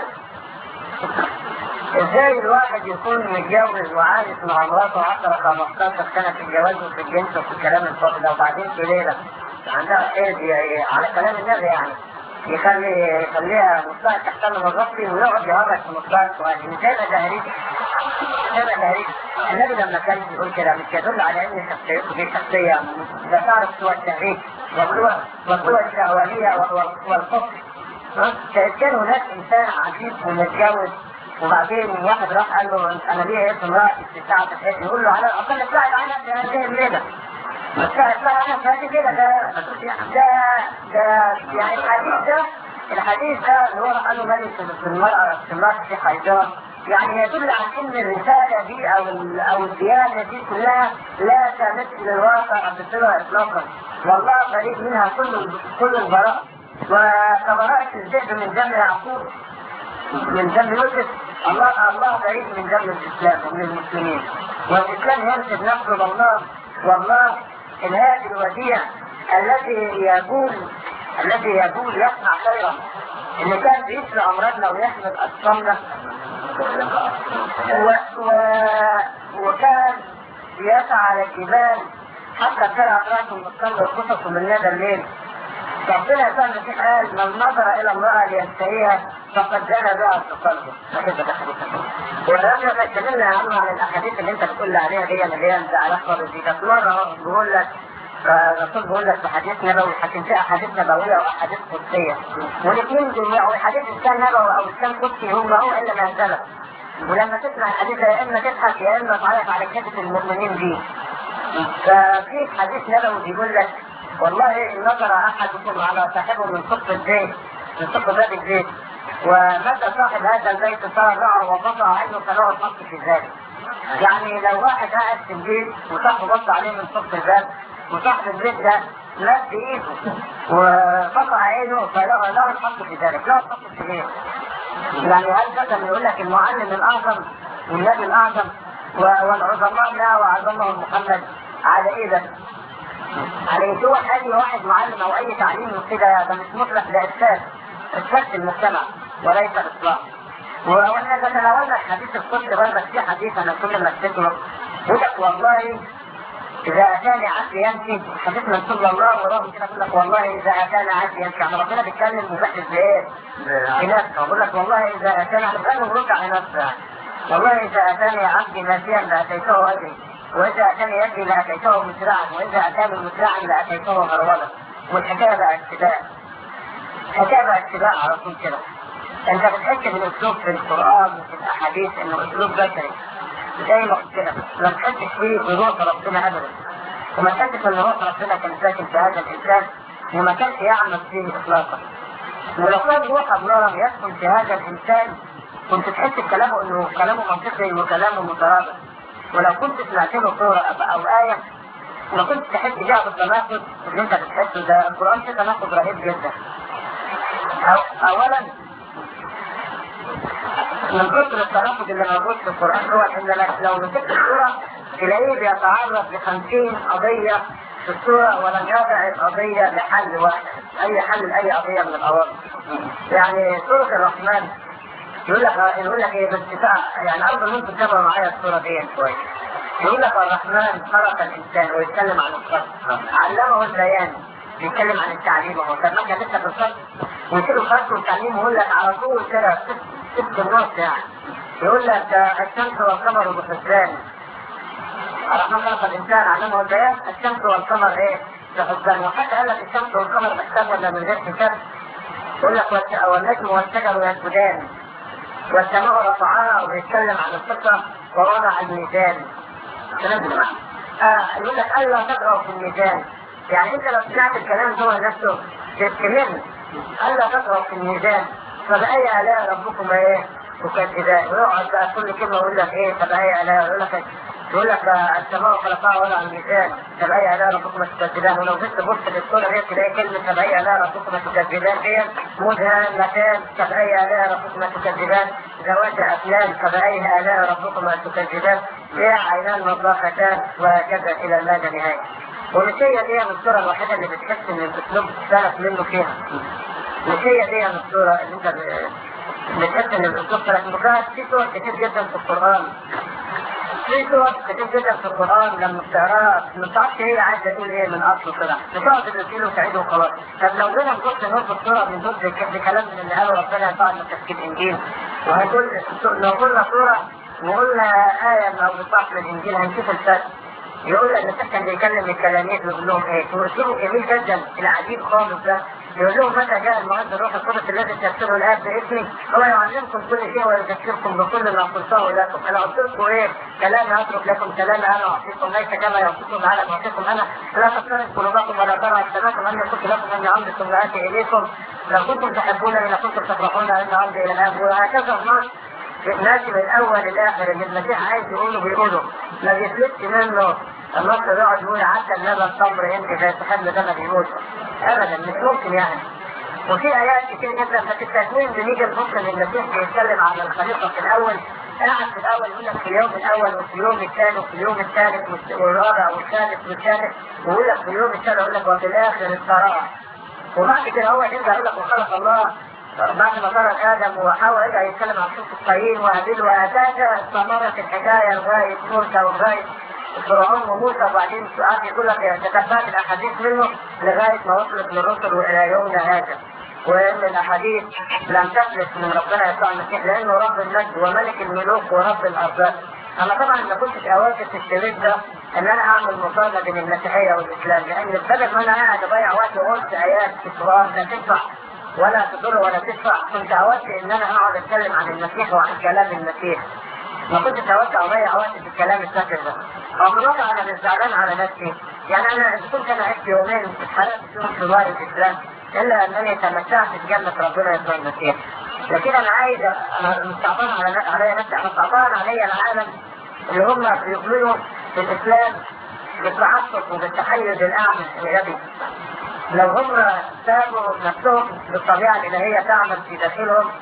ازاي الواحد يكون متجوز وعايش مع مراته عشرة خمستاشر سنه في الجواز وفي الجنس وفي الكلام الفاضي ده وبعدين في ليله عندها حيض على كلام النبي يعني يخلي يخليها مصلحة تحتل مغطي ويقعد يهرج في مصلحة سؤالي مش هيبقى تهريج. هيبقى تهريج. النبي لما كان يقول كده مش يدل على ان شخصيته دي شخصية لا تعرف سوى التهريج والقوى الشهوانية والكفر. كان هناك انسان عجيب ومتجوز وبعدين واحد راح قال له انا ليه اسم امرأتي في ساعة الحيض يقول له على الاقل ابتعد عنها في هذه الليلة. بس لا انا فاكر كده ده ده ده يعني الحديث ده الحديث ده اللي هو قالوا مالي في المرأة في المرأة في حيضها يعني يدل على ان الرسالة دي او او الديانة دي كلها لا تمثل الواقع بصلة اطلاقا. والله بريء منها كل كل البراء وكبراءة الذئب من دم يعقوب من دم يوسف. الله الله بريء من دم الاسلام ومن المسلمين والاسلام ينسب نفسه لله. والله الهادي الوديع الذي يقول الذي يقول يصنع خيرا اللي كان بيشفي امراضنا ويحمد اجسامنا و... و... وكان يسعى على الجبال حتى ترى اطرافهم بالصلاه وقصصهم من ندى الليل. ربنا كان المسيح قال من نظر الى امراه ليشتهيها فقد زنى بها في قلبه. ولما اتكلمنا يا عم عن الاحاديث اللي انت بتقول عليها دي اللي هي العلاقه دي كانت مره بقول لك الرسول بيقول لك في حديث نبوي حكم فيه احاديث نبويه واحاديث قدسيه والاثنين دول احاديث كان نبوي او كان قدسي هم هو الا ما نزل. ولما تسمع الحديث يا اما تضحك يا اما تعيط على كتف المؤمنين دي. ففي حديث نبوي بيقول لك والله ان نظر احدكم على صاحبه من صف الزيت من صف باب الزيت ومتى صاحب هذا البيت صار نعر وقطع عينه فله الحق في ذلك. يعني لو واحد قاعد في البيت وصاحبه بص عليه من صف الباب وصاحب البيت ده مات بايده وقطع عينه فله له الحق في ذلك. له الحق في ايه؟ يعني هل مثلا يقول لك المعلم الاعظم والنبي الاعظم والعظماء لا وعظمهم محمد على ايه ده؟ على سوى اي واحد معلم او اي تعليم كده ده مش مطلق، ده افساد افساد المجتمع وليس اصلاح. واحنا تتناولنا الحديث القدسي برضك في حديث انا كل ما افتكره يقول لك والله اذا اتاني عبد يمشي، حديث من صلى الله وراه كده يقول لك والله اذا اتاني عبد يمشي، يعني ربنا بيتكلم وبيحدث بايه؟ بنفسه. يقول لك والله اذا اتاني عبد يمشي ورد على نفسه، والله اذا اتاني عبدي ماشيا لاتيته اجري، واذا اتاني يجري لاتيته مسرعا، واذا اتاني مسرعا لاتيته هرولا. والحكايه بقى اتباع، الحكايه بقى اتباع على طول كده. انت بتحس بالاسلوب في القران وفي الاحاديث انه اسلوب بشري زي ما قلت لك، ما تحسش فيه بروح ربنا ابدا، وما تحسش ان روح ربنا كان ساكن في هذا الانسان وما كانش يعمل فيه اطلاقا. ولو كان روح الله يسكن في هذا الانسان كنت تحس بكلامه انه كلامه منطقي وكلامه مترابط. ولو كنت سمعت له صوره او ايه ما كنت تحس بيها بالتناقض اللي انت بتحسه ده. القران فيه تناقض رهيب جدا. أو اولا من كثر التناقض اللي موجود في القرآن هو انك لو مسكت السورة تلاقيه بيتعرض لخمسين قضية في السورة ولم يضع القضية لحل واحد، أي حل لأي قضية من القضايا. يعني سورة الرحمن يقول لك يقول لك ايه باتفاق، يعني أرجو إن أنتم تتابعوا معايا السورة دي شوية. يقول لك الرحمن خلق الإنسان ويتكلم عن الخلق، علمه البيان بيتكلم عن التعليم اهو. طب ما لسه في الخلق ويصير الخلق والتعليم ويقول لك على طول كده ست النص يعني. يقول لك الشمس والقمر بحسبان. الرحمن خلق الانسان علمه البيان، الشمس والقمر ايه؟ بحسبان. وحتى قال لك الشمس والقمر بحساب ولا من غير حساب؟ يقول لك والنجم والشجر يسجدان والسماء رفعها وبيتكلم عن الفطره ووضع الميزان. آه يقول لك الا تقرأ في الميزان. يعني انت لو سمعت الكلام جوه نفسه تتكلم الا تقرأ في الميزان فبأي آلاء ربكم ايه تكذبان. ويقعد بقى كل كلمه يقول لك ايه فبأي آلاء، يقول لك يقول لك السماء خلقها وضع الميزان فبأي آلاء ربكم تكذبان. ولو جيت تبص للصوره دي تلاقي كلمه فبأي آلاء ربكم تكذبان دي مدهامتان فبأي آلاء ربكم تكذبان، ذوات أفنان فبأي آلاء ربكم تكذبان، فيها عينان نضاختان، وهكذا الى ما لا نهايه. ومش هي دي الصوره الوحيده اللي بتحس ان الاسلوب سلف منه فيها، مش هي دي الصوره اللي انت بتحس ان الاسلوب سلف منه فيها. في صور كتير جدا في القران، في صور كتير جدا في القران لما بتقراها ما بتعرفش هي عايزه تقول ايه من اصله كده، بتقعد تدخله وتعيده وخلاص. طب لو جينا نبص نربط صوره من ضد بكلام من اللي قاله ربنا بعد ما تفسير الانجيل، وهنقول لو قلنا صوره وقلنا ايه او بصح من الانجيل هنشوف الفرق. يقول لك المسيح كان بيكلم التلاميذ ويقول لهم ايه؟ واسلوبه جميل جدا العجيب خالص ده. يقول لهم متى جاء المعز الروح القدس الذي تفسره الاب باسمي هو يعلمكم كل شيء ويذكركم بكل ما قلته لكم. انا قلت لكم ايه؟ كلامي اترك لكم كلامي انا اعطيكم، ليس كما يعطيكم العالم اعطيكم انا. لا تضطرب قلوبكم ولا ترى اجسامكم اني قلت لكم اني عمدكم لاتي اليكم، لو كنتم تحبونني لكنتم تفرحون ان عمدي الى الاب. وهكذا النص ماشي من الاول للاخر اللي المسيح عايز يقوله بيقوله، ما بيفلتش منه. النص يقعد يقول حتى اللبن التمر يمكن زي السحاب ده ما بيموت ابدا، مش ممكن يعني. وفي ايات كتير جدا في التكوين بنيجي نبص ان المسيح بيتكلم عن الخليقه في الاول، قاعد في الاول يقول لك في اليوم الاول وفي اليوم الثاني وفي اليوم الثالث والرابع والثالث والثالث، ويقول لك في اليوم الثالث يقول لك وفي الاخر استراح. وبعد كده هو يرجع يقول لك وخلق الله بعد ما خلق ادم وحواء يرجع يتكلم عن شوف القايين وهابيل واتاك استمرت الحكايه لغايه موسى ولغايه فرعون وموسى، وبعدين سؤال يقول لك تتبعت الاحاديث منه لغايه ما وصلت للرسل والى يومنا هذا. وان الاحاديث لم تفلت من ربنا يسوع المسيح لانه رب المجد وملك الملوك ورب الارباب. انا طبعا ما كنتش اواجه في الشريط ده ان انا اعمل مقارنه بين المسيحيه والاسلام، لان بدل ما انا قاعد اضيع وقت وقلت ايات في القران لا تنفع ولا تضر ولا تدفع، كنت اود ان انا اقعد اتكلم عن المسيح وعن كلام المسيح. ما كنتش اوسع اضيع وقت في الكلام السافر ده. او من واقع انا مش زعلان على نفسي، يعني انا اذا كنت انا عشت يومين اتحرقت فيهم في ظاهر الاسلام الا انني تمتعت بجنة ربنا يسوع المسيح. لكن انا عايز، انا مش صعبان على علي نفسي، انا صعبان علي العالم اللي هم بيؤمنوا في الاسلام بالتعصب وبالتحيز الاعمى الغبي. لو هم سابوا نفسهم بالطبيعه الالهيه تعمل في داخلهم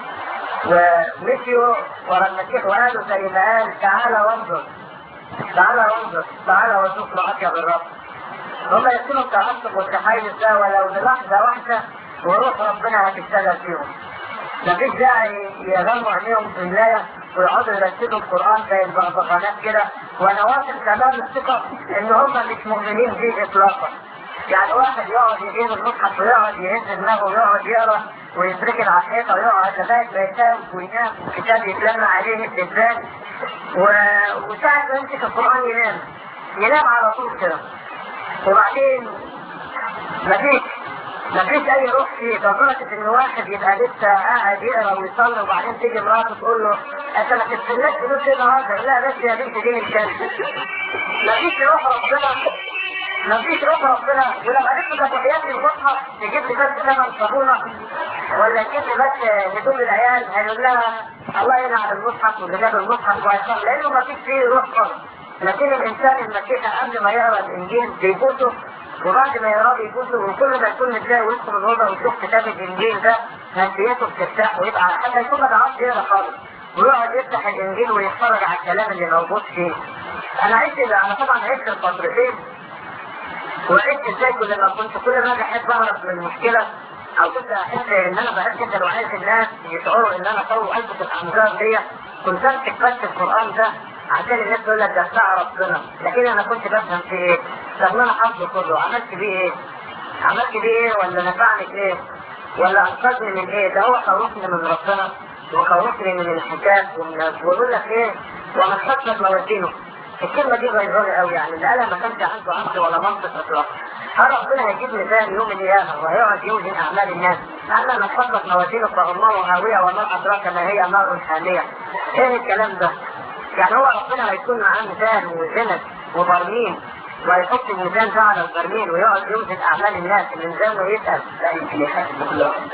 ومشيوا ورا المسيح وقالوا زي ما قال تعالى وانظر تعالى وانظر تعالى وشوف ما اطيب الرب، هم يسيبوا التعصب والتحيز ده ولو للحظه واحده وروح ربنا هتشتغل فيهم. مفيش داعي يغموا عينيهم في الملايه ويقعدوا يرتبوا القران زي البغبغانات كده، وانا واثق تمام الثقه ان هم مش مؤمنين بيه اطلاقا. يعني واحد يقعد يجيب المصحف ويقعد يهز دماغه ويقعد يقرا ويتركن على الحيطه ويقعد لغايه ما يتاوب وينام والكتاب يتلمع عليه الدبان و... وساعة ما يمسك القران ينام ينام على طول كده. وبعدين مفيش مفيش اي روح فيه، لدرجه ان واحد يبقى لسه قاعد يقرا ويصلي وبعدين تيجي مراته تقول له انت ما تستناش تقول كده هذا، لا بس يا بنتي دي مش كده. مفيش روح ربنا مفيش روح ربنا. ولو قالت له تحياتي المصحف تجيب لي بس ثمن صابونه ولا تجيب لي بس هدوم العيال، هيقول لها الله ينعم المصحف واللي جاب المصحف وهيصلي، لانه مفيش فيه روح خالص. لكن الانسان المسيحي قبل ما يقرا الانجيل بيبوسه، وبعد ما يقرا بيبوسه، وكل ما يكون متضايق ويدخل الاوضه ويشوف كتاب الانجيل ده نفسيته بترتاح ويبقى حتى يكون ما تعرفش يقرا خالص ويقعد يفتح الانجيل ويتفرج على الكلام اللي موجود فيه. انا عشت انا طبعا عشت الفترتين وعشت ازاي كل ما كنت كل ما اجي احب اهرب من المشكله او كنت احس ان انا بحب جدا وعايز الناس يشعروا ان انا سوي البس الانظار دي، كنت امسك بس القران ده عشان الناس تقول لك ده بتاع ربنا، لكن انا كنت بفهم في ايه؟ طب انا حافظه كله عملت بيه ايه؟ عملت بيه ايه ولا نفعني في ايه؟ ولا انقذني من ايه؟ ده هو خوفني من ربنا وخوفني من الحساب ويقول لك ايه؟ ومن حسنت موازينه. الكلمه دي غيراني قوي، يعني اللي قالها ما كانش عنده عقل ولا منطق اطلاقا. هل ربنا هيجيب مثال يوم القيامه وهيقعد يوزن اعمال الناس؟ اما من حسنت موازينه فامه هاويه وما ادراك ما هي نار حاميه. ايه الكلام ده؟ يعني هو ربنا هيكون معاه مثال وزنة وبرميل ويحط الميزان ده على البرميل ويقعد يوزن اعمال الناس الميزان ويسال لا يمكن يحاسب كل واحد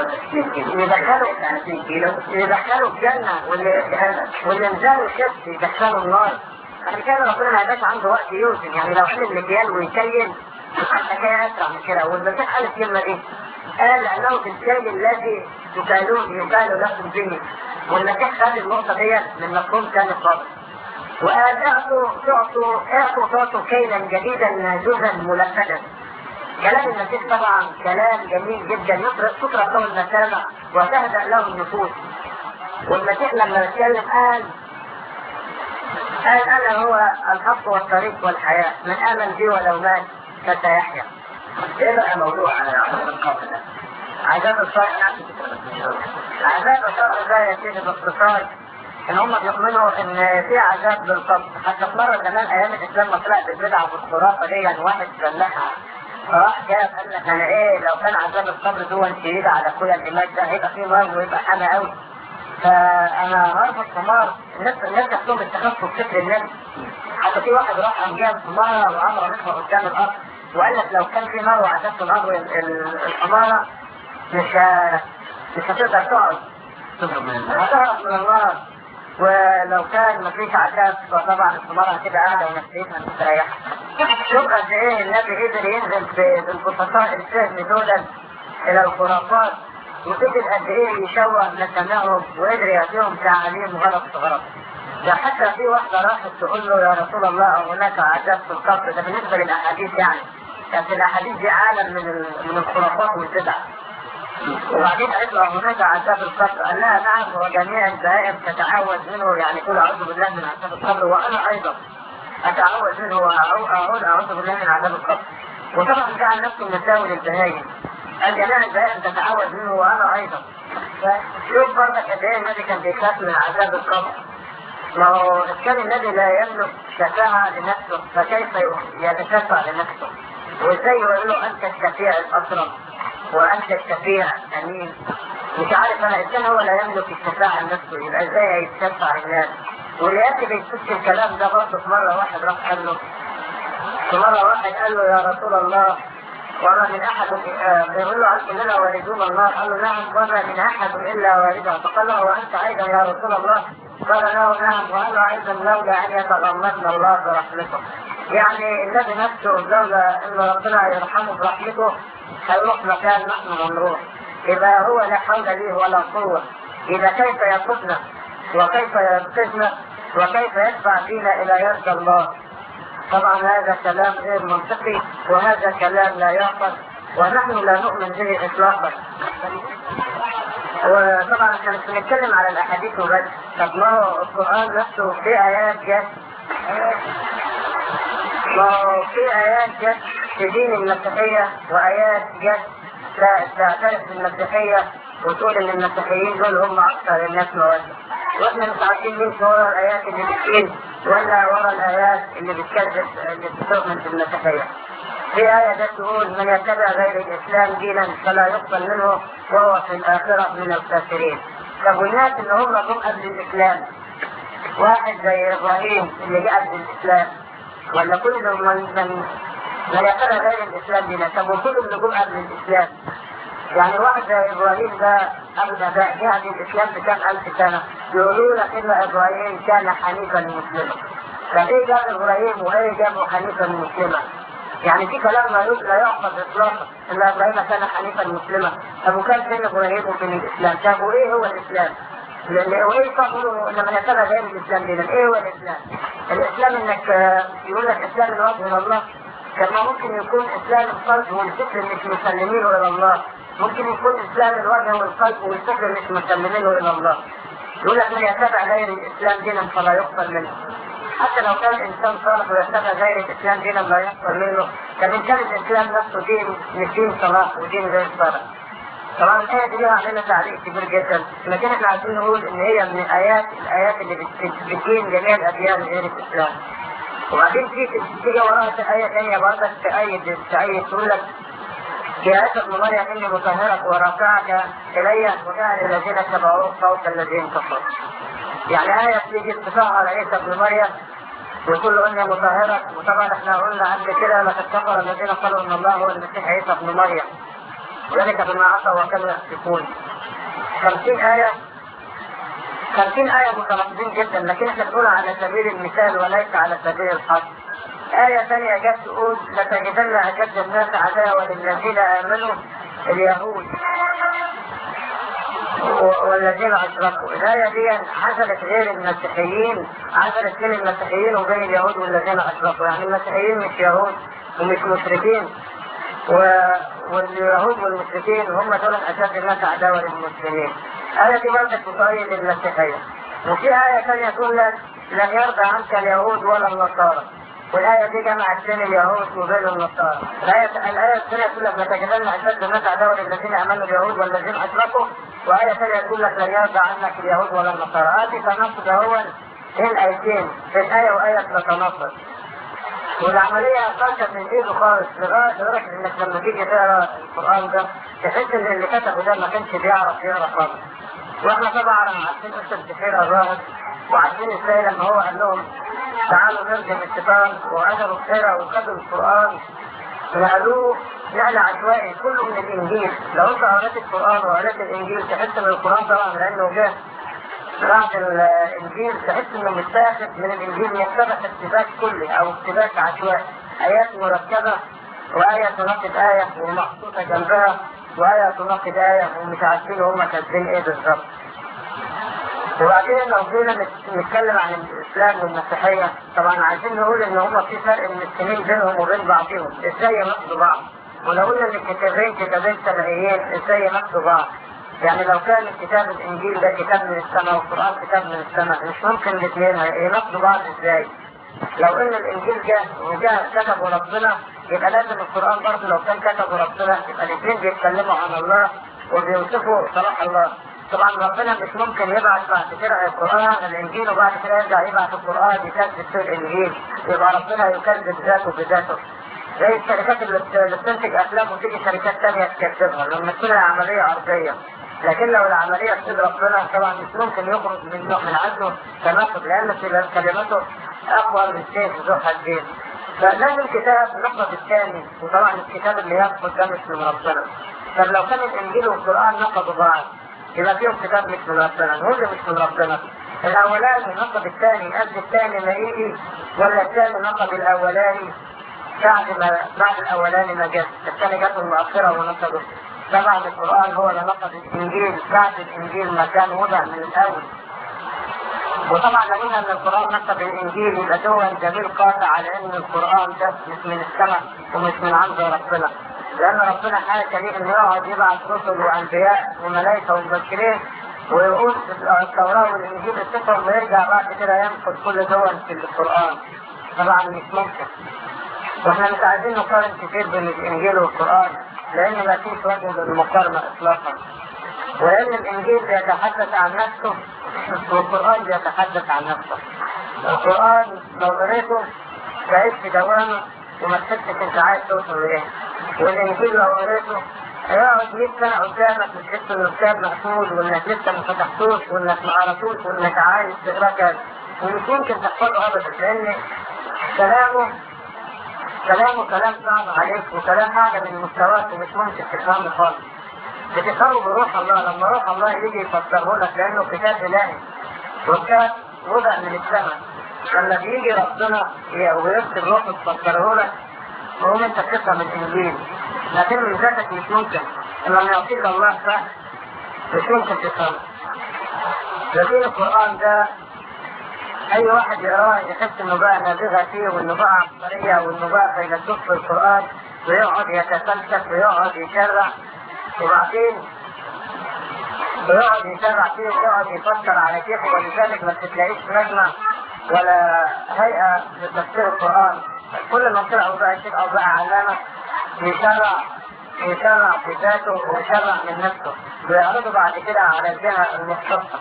يدخله يدخله الجنه واللي واللي ميزانه شد يدخله النار. عشان كده ربنا ما يبقاش عنده وقت يوزن، يعني لو قال المكيال ويكيل الحكايه اسرع من كده. والمسيح قال الكلمه دي، قال انه في الكيل الذي تكالون يكال لكم به، والمسيح خد النقطه دي من مفهوم ثاني خالص وقال اعطوا تعطوا اعطوا تعطوا كيلا جديدا ناجزا ملفدا. كلام المسيح طبعا كلام جميل جدا تطرق له المسامع وتهدأ له النفوس. والمسيح لما اتكلم قال قال انا هو الحق والطريق والحياه، من امن بي ولو مات فسيحيا. ايه بقى موضوع عذاب القبر ده؟ عذاب القبر عذاب القبر ده يا سيدي باختصار ان هم بيؤمنوا ان في عذاب بالقبر. حتى في مره زمان ايام الاسلام ما طلعت البدعه والخرافه دي، يعني واحد فلاحها راح جاب قال لك انا ايه لو كان عذاب القبر دون شديد على كل العماد ده هيبقى فيه نار ويبقى حامي قوي، فانا هربط حمار. الناس الناس نفسهم اتخذوا بفكر الناس. حتى في واحد راح قام جاب حماره وعمره نحو قدام الارض وقال لك لو كان في نار وعذبت الارض الحماره مش مش هتقدر تقعد هتهرب من النار، ولو كان مفيش عذاب فطبعا الحماره هتبقى قاعده ونفسيتها مستريحه. شوف قد ايه النبي قدر ينزل بالبسطاء الفهم دولا الى الخرافات، وقدر قد ايه يشوه مسامعهم وقدر يعطيهم تعاليم غلط في غلط. ده حتى في واحده راحت تقول له يا رسول الله هناك عذاب في القبر، ده بالنسبه للاحاديث يعني، لكن الاحاديث دي عالم من من الخرافات والبدع. وبعدين قالت له هناك عذاب القبر، قال لها نعم وجميع البهائم تتعوذ منه، يعني تقول اعوذ بالله من عذاب القبر وانا ايضا اتعوذ منه واقول اعوذ بالله من عذاب القبر. وطبعا جعل نفسه مساوي للبهائم، قال جميع البهائم تتعوذ منه وانا ايضا. شوف برضك قد ايه النبي كان بيخاف من عذاب القبر. ما هو كان النبي لا يملك شفاعة لنفسه فكيف يتشفع لنفسه؟ وازاي يقول له انت الشفيع الاسرى وانت الشفيع امين؟ مش عارف انا، الانسان هو لا يملك الشفاعة لنفسه يبقى ازاي يتشفع للناس؟ واللي يأتي بيكتبش الكلام ده برضه. في مرة واحد راح قال له في مرة واحد قال له يا رسول الله وما من أحد بيقول له إننا واردون النار. قال له نعم وما من أحد إلا واردها. فقال له وأنت أيضا يا رسول الله؟ قال له نعم. وقال له أيضا لولا أن يتغمدنا الله برحمته. يعني النبي نفسه لولا أن ربنا يرحمه برحمته هيروح مكان نحن بنروح. إذا هو لا حول لي ولا قوة. إذا كيف يقودنا وكيف ينقذنا وكيف يدفع بنا إلى يرضى الله؟ طبعا هذا كلام غير منطقي وهذا كلام لا يعقل ونحن لا نؤمن به إطلاقا. وطبعا احنا مش بنتكلم على الأحاديث وبس. طب ما هو القرآن نفسه في آيات جت ما هو في آيات جت في دين المسيحية وآيات جت تعترف بالمسيحية وتقول إن المسيحيين دول هم أكثر الناس مودة. واحنا مش عارفين مين ورا الآيات اللي بتشيل ولا ورا الآيات اللي بتكذب اللي بتؤمن بالمسيحية. في آية ده تقول من يتبع غير الإسلام دينا فلا يقبل منه وهو في الآخرة من الكافرين. طب والناس اللي هم جم قبل الإسلام واحد زي إبراهيم اللي جاء قبل الإسلام ولا كل من من من يتبع غير الإسلام دينا؟ طب وكل اللي جم قبل الإسلام يعني واحد زي إبراهيم ده قبل ما جاء الإسلام بكام ألف سنة يقولوا لك إن إبراهيم كان حنيفا مسلما. فإيه جاب إبراهيم وإيه جابه حنيفا مسلما؟ يعني في كلام لا يعقد إطلاقا إن إبراهيم كان حنيفا مسلما. طب وكان فين إبراهيم وفين الإسلام؟ طب وإيه هو الإسلام؟ وإيه تقولوا لما يتبع غير الإسلام دينا؟ إيه هو الإسلام؟ الإسلام إنك يقول لك إسلام الوجه إلى الله. كما ممكن يكون إسلام القلب والفكر مش مسلمينه إلى الله. ممكن يكون إسلام الوجه والقلب والفكر مش مسلمينه إلى الله. يقول لك من يتبع غير الإسلام دينا فلا يقبل منه. حتى لو كان الإنسان صالح ويتبع غير الإسلام دينا لا يقبل منه. كان كان الإسلام نفسه دين مش دين صلاح ودين غير صالح. طبعا الآية دي لها علينا تعليق كبير جدا، لكن احنا عايزين نقول إن هي من الآيات الآيات اللي بتدين جميع الأديان غير الإسلام. وبعدين في تيجي وراها آية ثانية برضك تأيد تأيد تقول لك يا عيسى ابن مريم إني مطهرك ورافعك إلي وجعل الذين اتبعوك فوق الذين كفروا. يعني آية تيجي اتفاق على عيسى ابن مريم ويقول له إني مطهرك. وطبعا احنا قلنا قبل كده لقد كفر الذين قالوا إن الله هو المسيح عيسى ابن مريم وذلك بما عصوا وكانوا يفسقون. خمسين آية خمسين آية متناقضين جدا، لكن احنا بنقول على سبيل المثال وليس على سبيل الحصر. آية ثانية جت تقول لتجدن أشد الناس عداوة للذين آمنوا اليهود والذين أشركوا. الآية دي حصلت غير المسيحيين، حصلت بين المسيحيين وبين اليهود والذين أشركوا. يعني المسيحيين مش يهود ومش مشركين واليهود والمشركين هم دول أشد الناس عداوة للمسلمين. الآية دي برضه تؤيد المسيحية. وفي آية ثانية تقول لك لن يرضى عنك اليهود ولا النصارى. والآية دي جمعت بين اليهود وبين النصارى. الآية الآية الثانية تقول لك لتجدن أشد الناس عداوة للذين آمنوا اليهود والذين أشركوا. وآية ثانية تقول لك لن يرضى عنك اليهود ولا النصارى. هذه تناقض هو بين الآيتين، بين آية وآية تتناقض. والعملية خارجة من ايده خالص لغاية لدرجة انك لما تيجي تقرا القرآن ده تحس ان اللي كتبه ده ما كانش بيعرف يقرا خالص. واحنا طبعا عارفين قصة بحير الراهب وعارفين ازاي لما هو قال لهم تعالوا نرجم الشيطان وقدروا بحيرة وخدوا القرآن نقلوه نقل عشوائي كله من الانجيل. لو انت قريت القرآن وقريت الانجيل تحس ان القرآن طبعا لانه جه بعد الانجيل تحس انه متاخد من الانجيل يقتبس اقتباس كلي او اقتباس عشوائي. ايات مركبه وايه تناقض ايه ومحطوطه جنبها وايه تناقض ايه ومش عارفين هم كاتبين ايه بالظبط. وبعدين لو جينا نتكلم عن الاسلام والمسيحيه طبعا عايزين نقول ان هم في فرق من السنين بينهم وبين بعضهم، ازاي يناقضوا بعض؟ ولو قلنا ان الكتابين كتابين سمائيين ازاي يناقضوا بعض؟ يعني لو كان كتاب الانجيل ده كتاب من السماء والقرآن كتاب من السماء مش ممكن الاثنين يناقضوا بعض ازاي؟ لو ان الانجيل جاء وجاء كتبه ربنا يبقى لازم القرآن برضه لو كان كتبه ربنا يبقى الاثنين بيتكلموا عن الله وبيوصفوا صلاح الله. طبعا ربنا مش ممكن يبعث بعد كده القرآن الانجيل وبعد كده يرجع يبعث القرآن يكذب في الانجيل، يبقى ربنا يكذب ذاته بذاته. زي الشركات اللي بتنتج افلام وتيجي شركات ثانيه تكذبها لما تكون عمليه عرضيه. لكن لو العملية بإيد ربنا طبعا مش ممكن يخرج من من عنده تناقض، لأن كلمته أقوى من السيف ذو حدين. فلازم كتاب نقض الثاني، وطبعا الكتاب اللي ينقض ده مش من ربنا. طب لو كان الإنجيل والقرآن نقضوا بعض يبقى فيهم كتاب مش من ربنا، نقول له مش من ربنا. الأولاني نقض الثاني قبل الثاني ما يجي، ولا الثاني نقض الأولاني بعد ما بعد الأولاني ما جاء، الثاني جاء المؤخرة ونقضه. طبعا القرآن هو اللي نقض الإنجيل بعد الإنجيل ما كان وضع من الأول. وطبعا لو قلنا ان القرآن نقض الإنجيل يبقى دول دليل قاطع على ان القرآن ده مش من السماء ومش من عند ربنا، لأن ربنا حاجة ليه انه يقعد يبعث رسل وأنبياء وملائكة ومبشرين ويقول التوراة والإنجيل الصفر ويرجع بعد كده ينقض كل دول في القرآن. طبعا مش ممكن. واحنا مش عايزين نقارن كتير بين الإنجيل والقرآن، لأن ما فيش وجه للمقارنة إطلاقا. ولأن الإنجيل بيتحدث عن نفسه والقرآن بيتحدث عن نفسه. القرآن لو قريته تعيش في دوامه وما تحسش انت عايز توصل لإيه. والإنجيل لو قريته هيقعد مية سنة قدامك وتحس إن الكتاب مقفول وإنك لسه ما فتحتوش وإنك ما قريتوش وإنك عايز تقراه كده، ومش ممكن تحفظه أبدا، لأن كلامه كلامه كلام صعب عليك وكلام أعلى من مستواك ومش ممكن تفهمه خالص. بتفهمه بروح الله، لما روح الله يجي يفسره لك لأنه كتاب إلهي والكتاب وضع من السماء. لما بيجي ربنا ويكتب روحه تفسره لك وهم انت بتفهم الإنجيل، لكن من ذاتك مش ممكن. لما يعطيك الله فهم مش ممكن تفهمه. لكن القرآن ده أي واحد يقراه يحس إنه بقى نابغة فيه وإنه بقى عبقرية وإنه بقى فيلسوف في القرآن ويقعد يتفلسف ويقعد يشرع، وبعدين ويقعد يشرع فيه ويقعد يفسر على كيفه، ولذلك ما تلاقيش لجنة ولا هيئة لتفسير القرآن. كل ما طلعوا بقى شيخ أو بقى علامة يشرع يشرع في ذاته ويشرع من نفسه ويعرضه بعد كده على الجهة المختصة.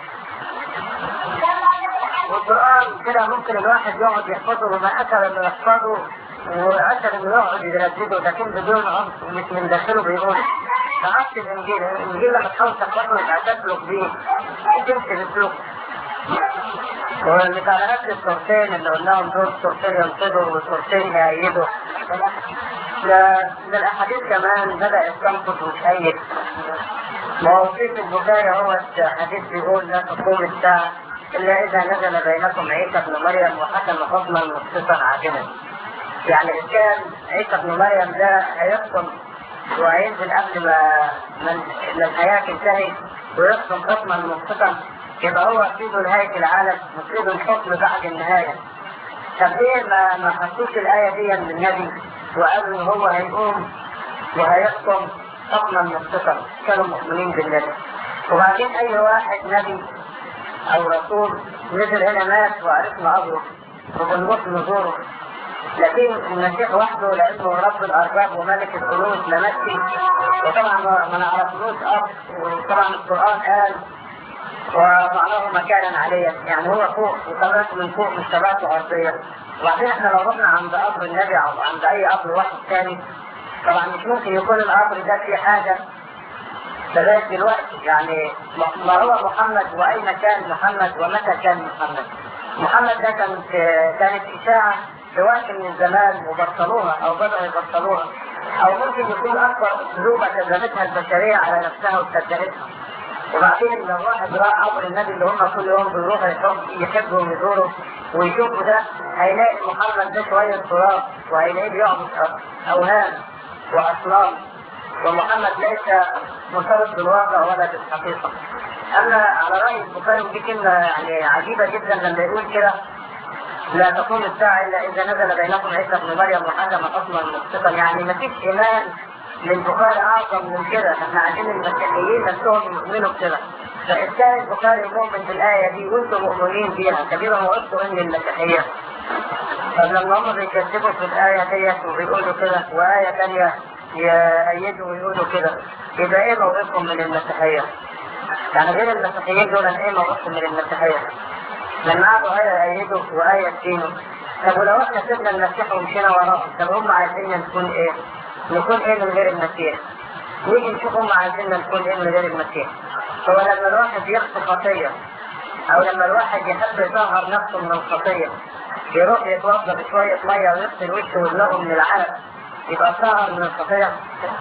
والقرآن كده ممكن الواحد يقعد يحفظه بما أثر اللي يحفظه وأثر اللي يقعد يردده، لكن بدون عمق ومش من داخله بيقول. فعكس الإنجيل، الإنجيل لما تحاول تحفظه يبقى تسلك بيه وتمشي بسلوك. والمتعلقات الصورتين اللي قلناهم دول صورتين ينقضوا وصورتين يأيدوا. من الأحاديث كمان بدأ تنقض وتأيد. موقف البخاري هو الحديث بيقول لا تقوم الساعة إلا إذا نزل بينكم عيسى بن مريم وحكم حكما مقسطا عادلا. يعني إذا كان عيسى بن مريم ده هيحكم وهينزل قبل ما من الحياة تنتهي ويحكم حكما مقسطا، يبقى هو في نهاية العالم وفي الحكم بعد النهاية. طب ليه ما ما حطوش الآية دي من النبي وقالوا إن هو هيقوم وهيحكم حكما مقسطا؟ كانوا مؤمنين بالنبي. وبعدين أي واحد نبي أو رسول نزل هنا مات وعرفنا قبره وبنروح نزوره، لكن المسيح وحده لأنه رب الأرباب وملك القلوب لمسي، وطبعا ما نعرفلوش أب، وطبعا القرآن قال وضعناه مكانا عليا، يعني هو فوق وثبات من فوق مش ثبات أرضية. وبعدين احنا لو رحنا عند قبر النبي أو عند أي قبر واحد ثاني طبعا مش ممكن يكون القبر ده فيه حاجة لغاية دلوقتي. يعني ما هو محمد وأين كان محمد ومتى كان محمد؟ محمد ده كانت كانت إشاعة في وقت من الزمان وبطلوها أو بدأوا يبطلوها، أو ممكن يكون أكبر أسلوبة كذبتها البشرية على نفسها وصدقتها. وبعدين لو واحد راح قبر النبي اللي هم كل يوم بيروحوا يحبوا ويزوروا ويشوفوا ده، هيلاقي محمد ده شوية تراب وهيلاقيه بيعبد أوهام وأصنام، ومحمد ليس مرتبط بالواقع ولا بالحقيقة. أما على رأي البخاري ودي كلمة يعني عجيبة جدا لما يقول كده لا تقوم الساعة إلا إذا نزل بينكم عيسى بن مريم وحكم حكما مقسطا. يعني ما فيش إيمان للبخاري أعظم من كده. احنا عايزين المسيحيين نفسهم يؤمنوا بكده. فإذا كان البخاري مؤمن بالآية دي وأنتم مؤمنين بيها كبيرا وقلتوا إن المسيحية، فلما هم بيكذبوا في الآية ديت وبيقولوا كده وآية ثانية يأيدوا ويقولوا كده، يبقى إيه موقفهم من المسيحية؟ يعني غير المسيحيين دول إيه موقفهم من المسيحية؟ لما قعدوا آية يأيدوا وآية يدينوا. طب ولو إحنا سيبنا المسيح ومشينا وراهم، طب هم عايزين نكون إيه؟ نكون إيه من غير المسيح؟ نيجي نشوف هم عايزين نكون إيه من غير المسيح. هو لما الواحد يخطي خطية او لما الواحد يحب يظهر نفسه من الخطية يروح يتوضا بشوية مية ويغسل وشه ودماغه من العرق يبقى طاهر من الخطية؟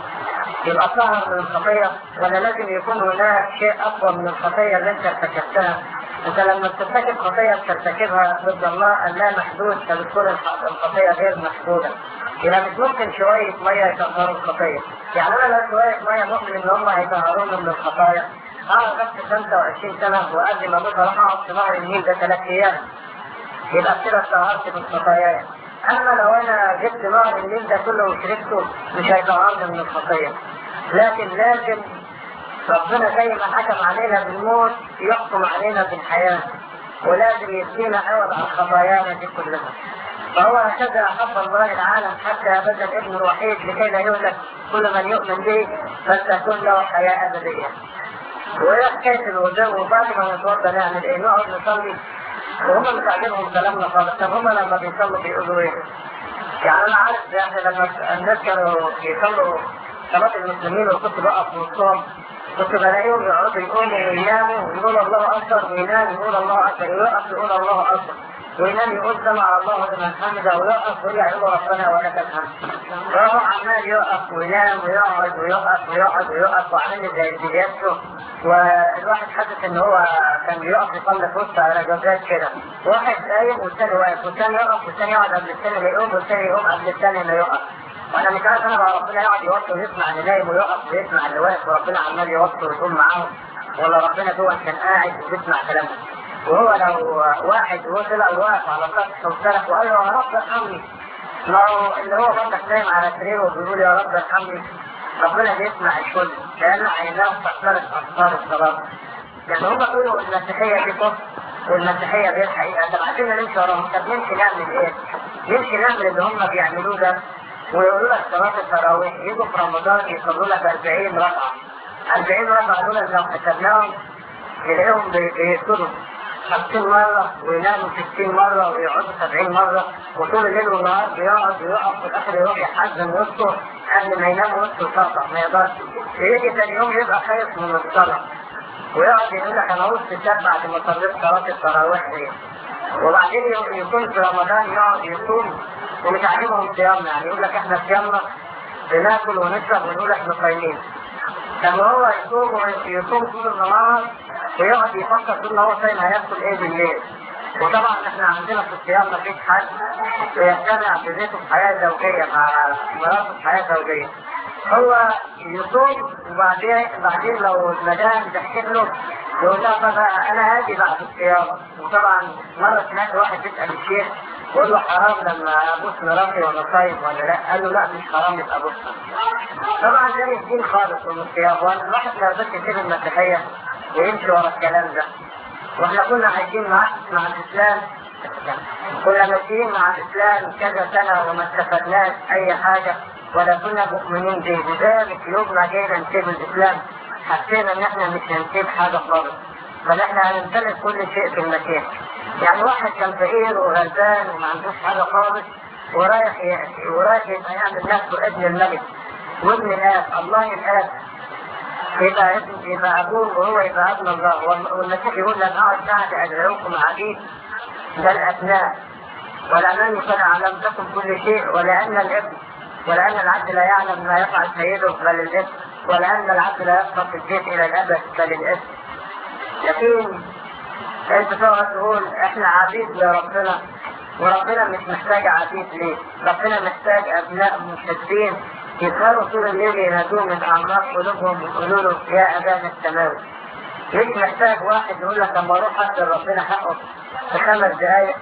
يبقى طاهر من الخطية؟ ولا لازم يكون هناك شيء اقوى من الخطية اللي انت ارتكبتها؟ انت لما ترتكب خطية بترتكبها ضد الله اللا محدود، فبتكون الخطية غير محدودة. يبقى مش ممكن شوية مية يطهروا الخطية. يعني انا لو شوية مية مؤمن ان هم هيطهروني من الخطايا، اقعد بس خمسة وعشرين سنة وقبل ما اموت اروح اقعد في نهر النيل ده ثلاث ايام، يبقى كده اتطهرت من خطاياي. اما لو انا جبت نهر النيل ده كله وشربته مش هيطهرني من الخطية. لكن لازم ربنا زي ما حكم علينا بالموت يحكم علينا بالحياة، ولازم يدينا عوض عن خطايانا دي كلها. فهو هكذا أحب الله العالم حتى بذل ابنه الوحيد لكي لا يهلك كل من يؤمن به بل تكون له حياة أبدية. وإيه حكاية الوضوء؟ وبعد ما نتوضى نعمل إيه؟ نقعد نصلي وهم مش عاجبهم كلامنا خالص. طب هم لما بيصلوا بيقولوا إيه؟ يعني أنا عارف يعني لما الناس كانوا بيصلوا صلاة المسلمين وكنت بقف وسطهم كنت بلاقيهم يقعدوا يقوموا ويناموا ويقول الله أكبر وينام يقول الله أكبر ويقف يقول الله أكبر وينام يقول سمع الله لمن حمده ويقف ويرجع يقول ربنا ولك الحمد. فهو عمال يقف وينام ويقعد ويقف ويقعد ويقف وعامل زي الفيديوهات. والواحد حاسس ان هو كان بيقف يصلي في وسط على جوزات كده، واحد قايم والثاني واقف والثاني يقف والثاني يقعد قبل الثاني ما يقوم والثاني يقوم قبل الثاني ما يقف. وانا مش عارف انا بقى ربنا يقعد يوصل ويسمع اللي نايم ويقف ويسمع اللي واقف وربنا عمال يوصل ويقوم معاهم، ولا ربنا جوه كان قاعد وبيسمع كلامهم. وهو لو واحد وطلع واقف على سطح وصرخ وقال له يا رب ارحمني، ما هو اللي هو برضك نايم على سريره وبيقول يا رب ارحمني ربنا بيسمع الكل لان عيناه تختلط انصار الصلاه. يعني هم بيقولوا المسيحيه دي كفر والمسيحيه غير حقيقه. طب عايزين نمشي وراهم. طب نمشي نعمل ايه؟ نمشي نعمل اللي هم بيعملوه ده ويقولوا لك صلاه التراويح يجوا في رمضان يصلوا لك أربعين ركعه. أربعين ركعه دول لو حسبناهم نلاقيهم بيقتلوا خمسين مرة ويناموا ستين مرة ويقعدوا سبعين مرة وطول الليل والنهار بيقعد ويقف في الآخر يروح يحزن وسطه قبل ما ينام وسطه يطلع ما يقدرش. يجي تاني يوم يبقى خايف من الصلاة ويقعد يقول لك أنا وسط الشاب بعد ما صليت صلاة التراويح دي. وبعدين يكون في رمضان يقعد يصوم ومش عاجبهم صيامنا، يعني يقول لك احنا صيامنا بناكل ونشرب ونقول احنا صايمين. طب هو يصوم ويصوم طول النهار ويقعد يفكر طول ما هو صايم هياكل ايه بالليل. وطبعا احنا عندنا في الصيام مفيش حد يجتمع في بيته في حياه زوجيه مع مراته في حياه زوجيه. هو يصوم وبعدين بعدين لو المدام ضحكت له يقول لها طب انا هاجي بعد الصيام. وطبعا مره سمعت واحد بيسال الشيخ يقول له حرام لما ابوس مراتي وانا صايم ولا لا؟ قال له لا مش حرام يبقى ابوسها. طبعا ده مش دين خالص من الصيام، والواحد ما يقدرش يسيب المسيحيه ويمشي ورا الكلام ده. واحنا كنا عايشين مع مع الاسلام، كنا ماشيين مع الاسلام كذا سنه وما استفدناش اي حاجه ولا كنا مؤمنين به. لذلك يوم ما جينا نسيب الاسلام حسينا ان احنا مش هنسيب حاجه خالص، بل احنا هنمتلك كل شيء في المسيح. يعني واحد كان فقير وغلبان وما عندوش حاجه خالص ورايح ورايح يبقى يعمل نفسه ابن الملك وابن الاب الله الاب، يبقى ابن يبقى ابوه وهو يبقى ابن الله. والمسيح يقول لن اقعد بعد ادعوكم عبيد بل ابناء ولانني قد علمتكم كل شيء ولان الابن ولان العبد لا يعلم ما يفعل سيده بل الابن ولان العبد لا يبقى في البيت الى الابد بل الابن. لكن انت تقعد تقول احنا عبيد لربنا وربنا مش محتاج عبيد ليه؟ ربنا محتاج ابناء محبين يسهروا طول الليل ينادوه من اعماق قلوبهم ويقولوا له يا ابانا السماوي. مش محتاج واحد يقول لك اما اروح ادي ربنا حقه في خمس دقايق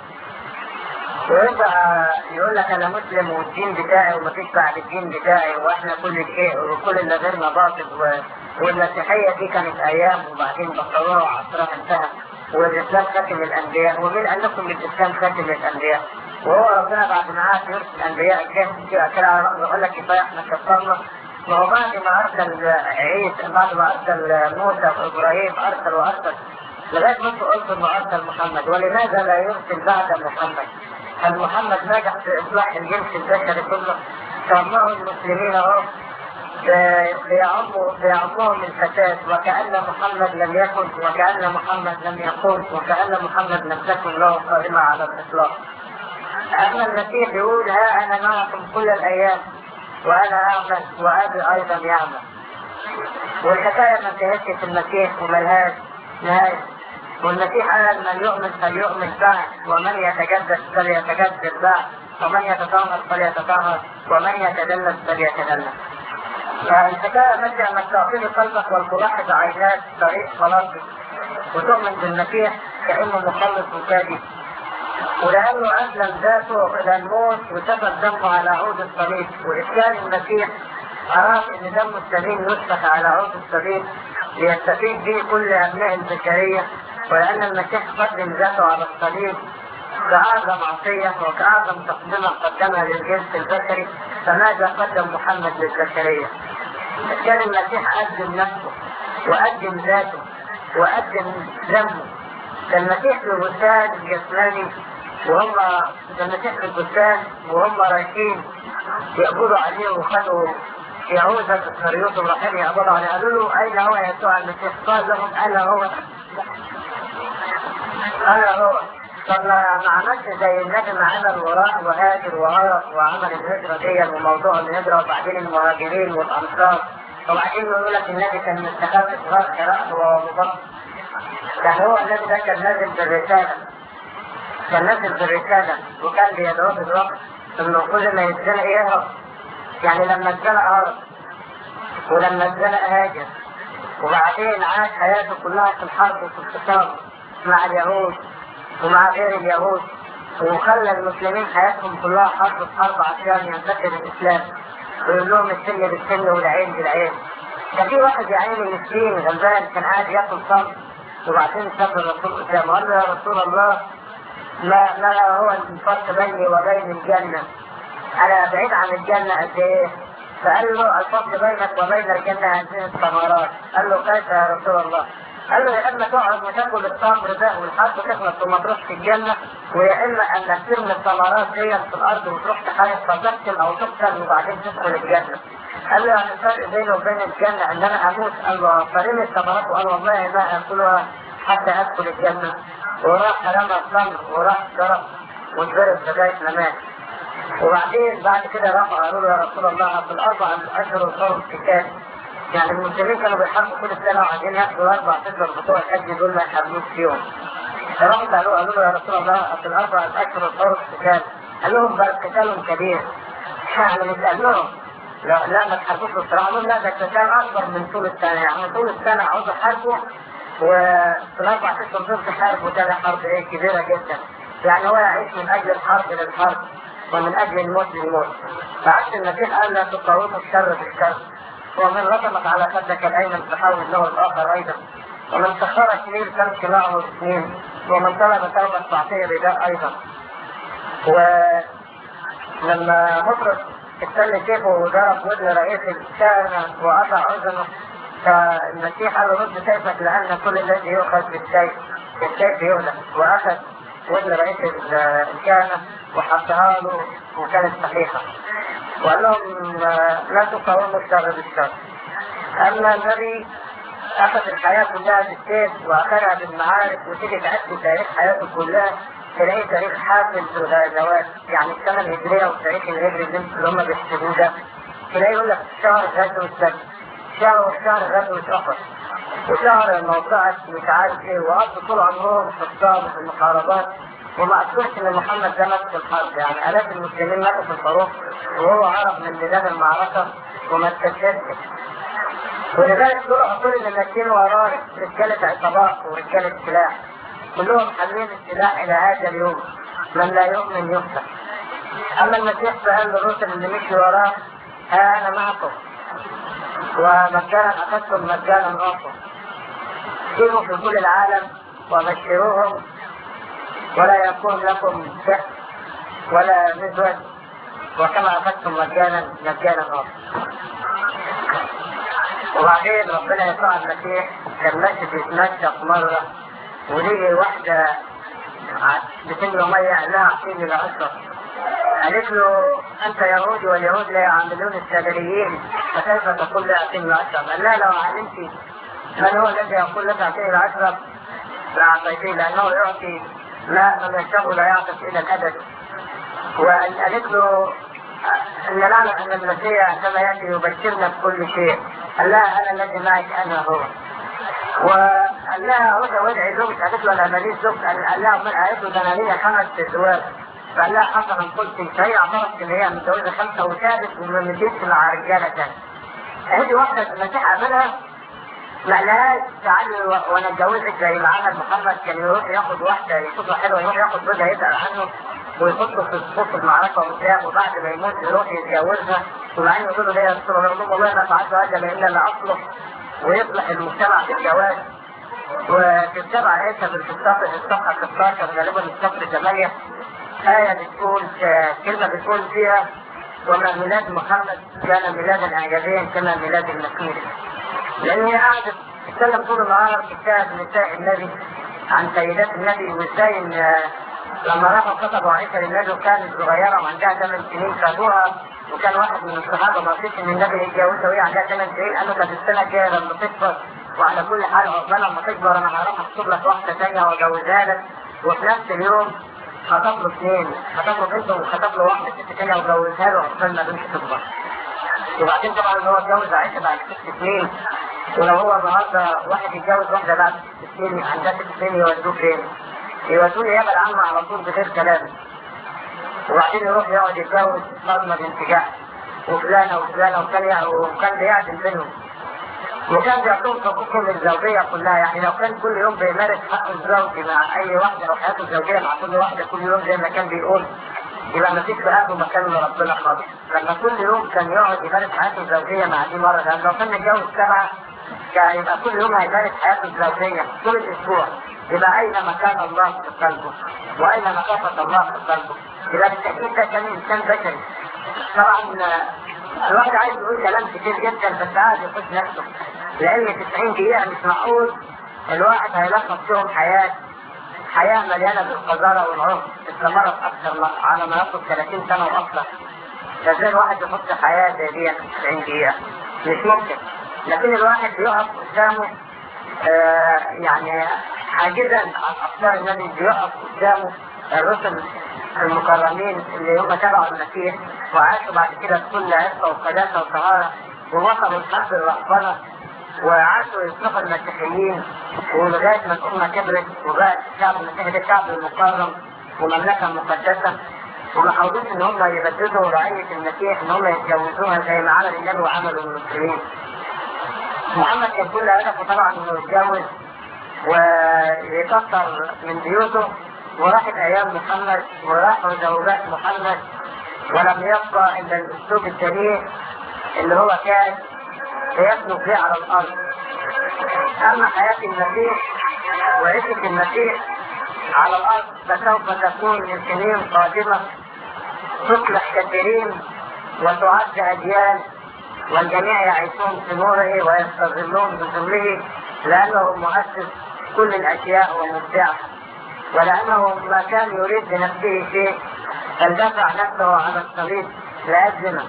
ويبقى يقول لك انا مسلم والدين بتاعي ومفيش بعد الدين بتاعي واحنا كل شيء وكل اللي غيرنا باطل و... والمسيحيه دي كانت ايام وبعدين بطلوها وعصرها انتهى والاسلام خاتم الانبياء. ومن قال لكم الاسلام خاتم الانبياء؟ وهو ربنا بعد ما عاد يرسل الانبياء كده كده على رأسه يقول لك كفايه احنا كفرنا. ما هو بعد ما ارسل عيسى بعد ما ارسل موسى وابراهيم ارسل وارسل لغايه ما انتوا قلتوا انه ارسل محمد، ولماذا لا يرسل بعد محمد؟ هل محمد نجح في اصلاح الجنس البشري كله؟ طب ما هو المسلمين اهو بيعموا بيعموهم الفساد، وكأن محمد لم يكن، وكأن محمد لم يقول، وكأن محمد لم تكن له قائمة على الإطلاق. أما المسيح يقول ها أنا معكم كل الأيام وأنا أعمل وأبي أيضا يعمل. والحكاية ما انتهتش في المسيح وملهاش نهاية. والمسيح قال من يؤمن فليؤمن بعد، ومن يتجدد فليتجدد بعد، ومن يتطهر فليتطهر، ومن يتدلل فليتدلل. فالحكاية ماشية انك تعطيني قلبك والتلاحظ عينات طريق خلاصك وتؤمن بالمسيح كأنه مخلص وكاذب، ولأنه أسلم ذاته إلى الموت وسفك دمه على عود الصليب، وإسكان المسيح أراد أن دم السليم يسفك على عود الصليب ليستفيد به كل أبناء البشرية، ولأن المسيح قدم ذاته على الصليب كأعظم عطية وكأعظم تقدمة قدمها للجنس البشري، فماذا قدم محمد للبشرية؟ كان المسيح قدم نفسه وقدم ذاته وقدم دمه. المسيح في البستان الجسماني وهم المسيح في البستان وهم رايحين يقبضوا عليه وخدوا يهوذا الاسخريوطي ورايحين يقبضوا عليه، قالوا له أين هو يسوع المسيح؟ قال لهم أنا هو أنا هو. طب ما عملش زي النبي ما عمل وراء وهاجر وهرب وعمل الهجرة دي وموضوع الهجرة وبعدين المهاجرين والأنصار، وبعدين يقول لك النبي كان مستخبي في غار حراء هو وأبو بكر. يعني هو النبي ده كان نازل بالرسالة، كان نازل بالرسالة وكان بيدعوه بالوقت إنه كل ما يتزنق يهرب. يعني لما اتزنق هرب ولما اتزنق هاجر، وبعدين عاش حياته كلها في الحرب وفي القتال مع اليهود ومع غير اليهود، وخلى المسلمين حياتهم كلها حرب في حرب عشان ينتشر الإسلام، ويقول لهم السن بالسن والعين بالعين. كان في واحد يا عيني مسكين غلبان كان قاعد ياكل صمت، وبعدين ساب الرسول قدامه قال له يا رسول الله ما ما هو الفرق بيني وبين الجنة؟ أنا بعيد عن الجنة قد إيه؟ فقال له الفرق بينك وبين الجنة هذه الثمرات. قال له كيف يا رسول الله؟ قال له يا إما تقعد وتاكل التمر ده والحرب تخلص وما تروحش الجنة، ويا إما أنك ترمي الثمرات دي في الأرض وتروح تحارب فتقتل أو تقتل وبعدين تدخل الجنة. قال له يعني الفرق بيني وبين الجنة إن أنا أموت. قال له فرمي الثمرات، وقال والله ما أكلها حتى أدخل الجنة. وراح رمى التمر وراح ضرب واتضرب لغاية ما مات. وبعدين بعد كده راحوا قالوا له يا رسول الله في الأربع أشهر الحرم كتاب، يعني المسلمين كانوا بيحاربوا كل سنة وعايزين ياخدوا أربع أشهر بتوع الحج دول ما يحاربوش فيهم. فراحوا قالوا قالوا له يا رسول الله في الأربع أشهر الحرم كتاب. قال لهم بل قتال كبير. يعني مش قال لهم لا لا ما تحاربوش بالصراحة، قالوا لا ده قتال أكبر من طول السنة، يعني طول السنة عاوز أحاربه وفي الأربع أشهر دول تحاربوا تاني حرب إيه كبيرة جدا. يعني هو يعيش من أجل الحرب للحرب ومن أجل الموت للموت. فعكس المسيح قال لا تقاوموا الشر بالشر، ومن رسمك على خدك الأيمن تحول له الآخر أيضا، ومن سخر سنين تمشي معه سنين، ومن طلب توبة تعطيه رداء أيضا. ولما مطرس استنى سيفه وضرب ودن رئيس الكهنة وقطع أذنه، فالمسيح قال له رد سيفك لأن كل الذي يؤخذ بالسيف السيف يهلك، وأخذ ودن رئيس الكهنة وحطها له وكانت صحيحة، وقال لهم لا تقاوموا الشر بالشر. أما النبي أخذ الحياة كلها بالسيف وأخذها بالمعارك، وتيجي تعد تاريخ حياته كلها تلاقي تاريخ حافل بالغزوات، يعني السنة الهجرية والتاريخ الهجري اللي هم بيحسبوه ده تلاقي يقول لك شهر غزوة السبت، شهر شهر غزوة أحد، وشهر موقعة مش عارف إيه، وقضوا طول عمرهم في الصعب وفي المحاربات، وما أذكرش إن محمد ده مات في الحرب. يعني آلاف المسلمين ماتوا في الحروب وهو هرب من ميدان المعركة وما استشهدش. ولذلك طلعوا كل اللي ماشيين وراه رجالة عصابات ورجالة سلاح، كلهم حاملين السلاح إلى هذا اليوم، من لا يؤمن يقتل. أما المسيح فقال للرسل اللي مشي وراه ها أنا معكم ومجانا أخذتم مجانا آخر، سيروا في كل العالم وبشروهم ولا يكون لكم سحر ولا مزود، وكما أخذتم مجانا مجانا آخر. وبعدين ربنا يسوع المسيح كان ماشي بيتمشى مرة، وليه واحدة بتملى مية لها عقيم إلى أشرف، قالت له أنت يهودي واليهود لا يعاملون السامريين فكيف تقول لا أعطيني وأشرب؟ قال لا، لو علمت من هو الذي يقول لك أعطيني وأشرب لأعطيته، لأنه يعطي ماء من يشربه لا يعطش إلى الأبد. وقالت له أن نعلم أن المسيح كما يأتي يبشرنا بكل شيء. قال لها أنا الذي معك أنا هو. وقال لها عود وادعي زوجك. قالت له أنا ماليش زوج. قال لها من قالت له ده أنا ليا خمس أزواج. فقال لها حسنا قلت. فهي اعترفت إن هي متجوزة خمسة وثالث وما مشيتش مع رجالة تاني. هذه واحدة المسيح قابلها ما قالهاش تعالي وانا اتجوزك زي ما عمل محمد، كان يروح ياخد واحدة يشوفها حلوة يروح ياخد جوزها يسأل عنه ويحطه في صفوف المعركة وبتاع، وبعد ما يموت يروح يتجوزها، وبعدين يقول له ليه يا رسول الله؟ يقول له والله ما فعلت هذا لان لا اصلح، ويصلح المجتمع في الجواز. وفي السبعة آية في الصفحة ستاشر غالبا الصفحة ثمانية آية بتقول كلمة بتقول فيها وما ميلاد محمد كان ميلادا إعجابيا كما ميلاد المسيح. لأن هي قاعدة تتكلم طول النهار في كتاب نساء النبي عن سيدات النبي، وازاي ان لما راحوا خطبوا عائشة للنبي وكانت صغيرة وعندها ثمان سنين خدوها، وكان واحد من الصحابة ما فيش ان النبي يتجوزها وهي عندها ثمان سنين، قالوا ده في السنة الجاية لما تكبر، وعلى كل حال عقبال لما تكبر انا هروح اخطب لك واحدة ثانية واجوزها لك. وفي نفس اليوم خطب له اثنين، خطب له بنته وخطب له واحدة ست ثانية وجوزها له عقبال ما بنته تكبر. وبعدين طبعا هو اتجوز عائشة بعد ست سنين، ولو هو النهارده واحد يتجوز واحدة بعد ست سنين عندها ست سنين يودوه فين؟ يودوه النيابة العامة على طول بغير كلام. وبعدين يروح يقعد يتجوز فاطمة بنت جحش وفلانة وفلانة وثانية، وكان بيعدل بينهم. وكان بيعطوهم حقوقهم الزوجية كلها، يعني لو كان كل يوم بيمارس حقه الزوجي مع أي واحدة أو حياته الزوجية مع كل واحدة كل يوم زي ما كان بيقول، يبقى ما فيش في قلبه مكان لربنا خالص. لما كل يوم كان يقعد يمارس حياته الزوجية مع دي مرة، لأن لو كان متجوز سبعة كان يبقى كل يوم هيمارس حياته الزوجية طول الأسبوع. يبقى أين مكان الله في قلبه؟ وأين مخافة الله في قلبه؟ يبقى بالتأكيد ده كان إنسان بشري. طبعا الواحد عايز يقول كلام كتير جدا بس قاعد يخش نفسه، لأن تسعين دقيقة مش معقول الواحد هيلخص فيهم حياة حياة مليانة بالقذارة والعنف استمرت أكثر على ما يصل ثلاثين سنة وأكثر. فازاي الواحد يحط حياة زي دي في تسعين دقيقة؟ مش ممكن. لكن الواحد بيقف قدامه آه يعني حاجزا عن أفكار النبي، بيقف قدامه الرسل المكرمين اللي هم تبعوا المسيح وعاشوا بعد كده بكل عفة وقداسة وطهارة، ووصلوا لحد الرهبنة وعاشوا يصلحوا المسيحيين، ولغاية ما الأمة كبرت وبقت الشعب المسيحي ده الشعب المكرم ومملكة مقدسة، وما حاولوش إن هم يبددوا رعية المسيح إن هم يتجوزوها زي ما عمل النبي وعملوا المسلمين. محمد كان كل هدفه طبعا إنه يتجوز ويكسر من بيوته، وراحت أيام محمد وراحوا زوجات محمد، ولم يبقى إلا الأسلوب الجميل اللي هو كان يسلك به على الأرض. أما حياة المسيح وعيشة المسيح على الأرض فسوف تكون من سنين قادمة تصلح كثيرين وتعد أجيال، والجميع يعيشون في نوره ويستظلون بظله، لأنه مؤسس كل الأشياء ومبدعها، ولأنه ما كان يريد بنفسه شيء بل دفع نفسه على الصليب لأجلنا.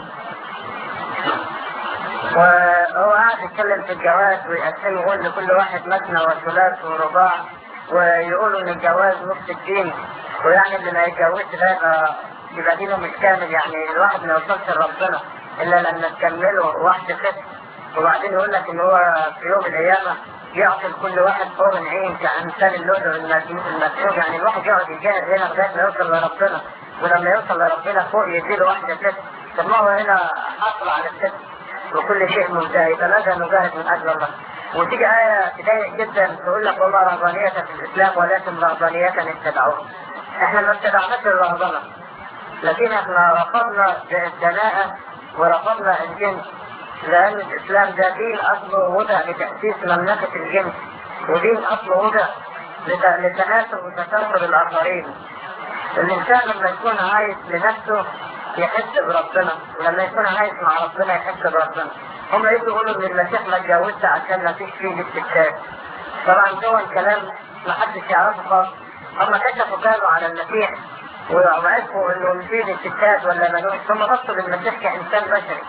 وهو قاعد يتكلم في الجواز ويقسم يقول لكل واحد مثنى وثلاث ورباع، ويقولوا ان الجواز نص الدين، ويعني اللي ما يتجوزش ده يبقى دينه مش كامل، يعني الواحد ما يوصلش لربنا الا لما تكمله واحده ست. وبعدين يقول لك ان هو في يوم القيامه يعطي كل واحد حور عين كامثال اللؤلؤ المسحوق، يعني الواحد يقعد يجاهد هنا لغايه ما يوصل لربنا، ولما يوصل لربنا فوق يديله واحده ست. طب ما هو هنا حصل على الست وكل شيء منتهي، فماذا نجاهد من اجل الله؟ وتيجي آية تضايق جدا تقول لك والله رهبانية في الإسلام ولكن رهبانية اتبعوها. احنا ما اتبعناش الرهبنة، لكن احنا رفضنا الدناءة ورفضنا الجنس، لأن الإسلام ده دين أصله وضع لتأسيس مملكة الجنس، ودين أصله وضع لتناسب وتكاثر الآخرين. الإنسان لما يكون عايش لنفسه يحس بربنا، ولما يكون عايش مع ربنا يحس بربنا. هم يقولوا ان المسيح ما اتجوزش عشان ما فيش فيه الستات. طبعا ده الكلام ما حدش يعرفه خالص. هم كشفوا كانوا على المسيح وعرفوا انه فيه الستات ولا ملوش، ثم بصوا للمسيح كانسان بشري،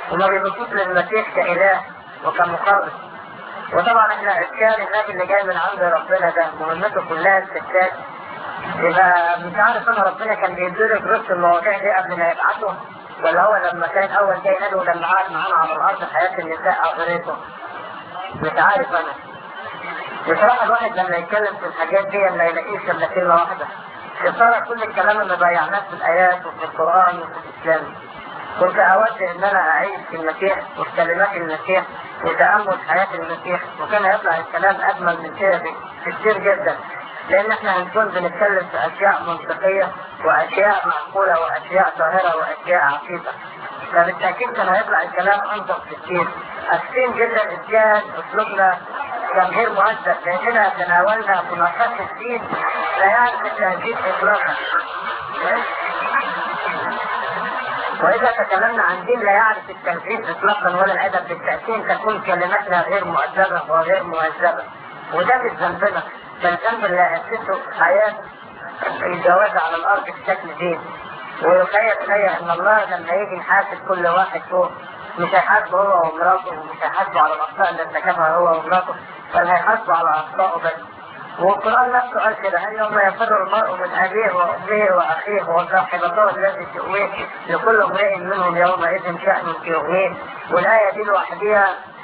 وما بيبصوش للمسيح كإله وكمخلص. وطبعا احنا اشكال النبي اللي جاي من عند ربنا ده مهمته كلها الستات، يبقى مش عارف انا ربنا كان بيدرك رسل المواضيع دي قبل ما يبعثه، ولا هو لما كان اول جاي نبي ولما قعد معانا على الارض حياة النساء اغريته، مش عارف انا. بصراحة الواحد لما يتكلم في الحاجات دي ما يلاقيش الا كلمة واحدة، يصير كل الكلام اللي ضيعناه في الايات وفي القرآن وفي الاسلام. كنت اود ان انا اعيش في المسيح وفي كلمات المسيح وتأمل حياة المسيح، وكان يطلع الكلام اجمل من كده كتير جدا، لان احنا هنكون بنتكلم في اشياء منطقية واشياء معقولة واشياء ظاهرة واشياء عقيدة، فبالتأكيد كان هيطلع الكلام انضف كتير. اسفين جدا ازاي اسلوبنا كان غير مؤدب، لاننا تناولنا مناقشات الدين لا يعرف التهذيب اطلاقا. وإذا تكلمنا عن دين لا يعرف التهذيب إطلاقا ولا الأدب بالتأكيد تكون كلماتنا غير مؤدبة وغير مهذبة، وده مش ذنبنا، بل ذنب اللي أسسه حياة الجواز على الأرض بشكل دين. ويخيل إلي إن الله لما يجي يحاسب كل واحد فوق مش هيحاسبه هو ومراته، ومش هيحاسبه على الأخطاء اللي ارتكبها هو ومراته، بل هيحاسبه على أخطائه بس. والقرآن نفسه قال كده: يوم يفر المرء من أبيه وأمه وأخيه وصاحبته الذي تؤويه لكل امرئ منهم يومئذ شأن يغنيه. والآية دي لوحدها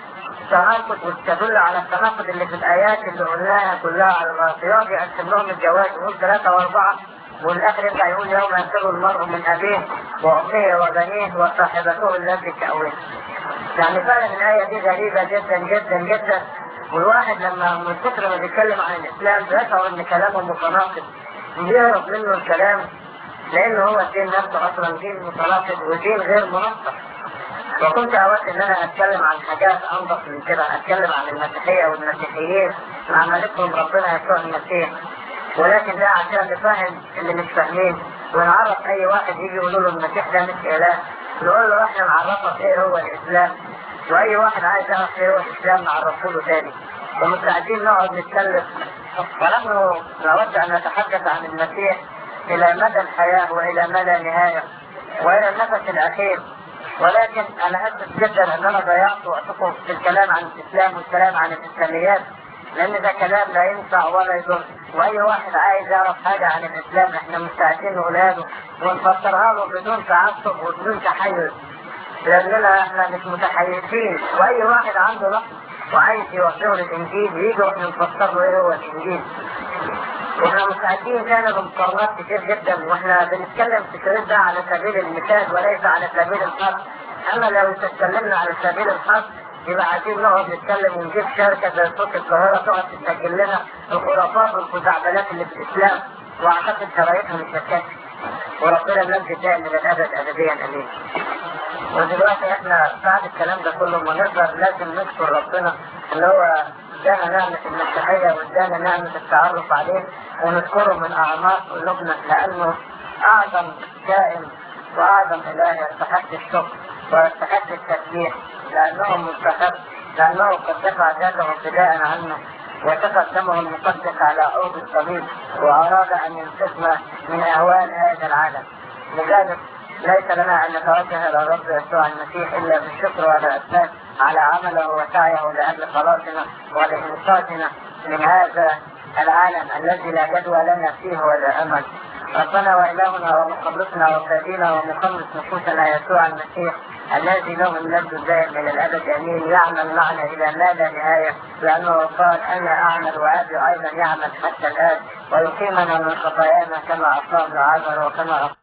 تناقض وتدل على التناقض اللي في الآيات اللي قلناها كلها على الرافضات، يقسم لهم الجواز يقول ثلاثة وأربعة، والآخر يرجع يقول يوم يفر المرء من أبيه وأمه وبنيه وصاحبته التي تؤويه. يعني فعلا الآية دي غريبة جدا جدا جدا، والواحد لما من كتر ما بيتكلم عن الإسلام بيشعر إن كلامه متناقض، بيهرب منه الكلام، لأنه هو الدين نفسه أصلا دين متناقض ودين غير منظم. وكنت أود إن أنا أتكلم عن حاجات أنظف من كده، أتكلم عن المسيحية والمسيحيين مع ملكهم ربنا يسوع المسيح، ولكن ده عشان نفهم اللي مش فاهمين، ونعرف أي واحد يجي يقول له المسيح ده مش إله، نقول له إحنا نعرفك إيه هو الإسلام، وأي واحد عايز يعرف إيه هو الإسلام نعرفه له تاني، ومستعدين نقعد نتكلم. ونحن نود أن نتحدث عن المسيح إلى مدى الحياة وإلى ما لا نهاية وإلى النفس الأخير، ولكن أنا أسف جدا أن أنا ضيعت وقتكم في الكلام عن الإسلام والكلام عن الإسلاميات، لأن ده كلام لا ينفع ولا يضر، وأي واحد عايز يعرف حاجة عن الإسلام إحنا مستعدين نقولها له ونفسرها له بدون تعصب وبدون تحيز، لأننا إحنا مش متحيزين، وأي واحد عنده نقص وعايز يوصله للإنجيل يجي وإحنا نفسر له إيه هو الإنجيل. وإحنا مستعدين كان بمقارنات كتير جدا، وإحنا بنتكلم في الشريط ده على سبيل المثال وليس على سبيل الحق. أما لو تتكلمنا على سبيل الحق يبقى عايزين نقعد نتكلم ونجيب شركة زي صوت القاهرة تقعد تسجل لنا الخرافات والخزعبلات اللي في الإسلام، وأعتقد شرايطها مش هتكفي، وربنا المجد دائم إلى الأبد أبديا أمين. ودلوقتي احنا بعد الكلام ده كله ما نقدر لازم نشكر ربنا اللي هو ادانا نعمة المسيحية وادانا نعمة التعرف عليه، ونشكره من أعماق قلوبنا، لأنه أعظم كائن وأعظم إله يستحق الشكر ويستحق التسبيح، لأنه مستحق، لأنه قد دفع ذاته فداء عنه وسفك دمه المقدس على عود الصليب، وأراد أن ينقذنا من أهوال هذا العالم. لذلك ليس لنا أن نتوجه إلى الرب يسوع المسيح إلا بالشكر والإثبات على عمله وسعيه لأجل خلاصنا ولإنقاذنا من هذا العالم الذي لا جدوى لنا فيه ولا أمل. ربنا وإلهنا ومخلصنا وفادينا ومخلص نفوسنا يسوع المسيح الذي له المجد الدائم إلى الأبد آمين، يعمل معنا إلى ما لا نهاية، لأنه قال أنا أعمل وأبي أيضا يعمل حتى الآن، ويقيمنا من خطايانا كما أقام العذر وكما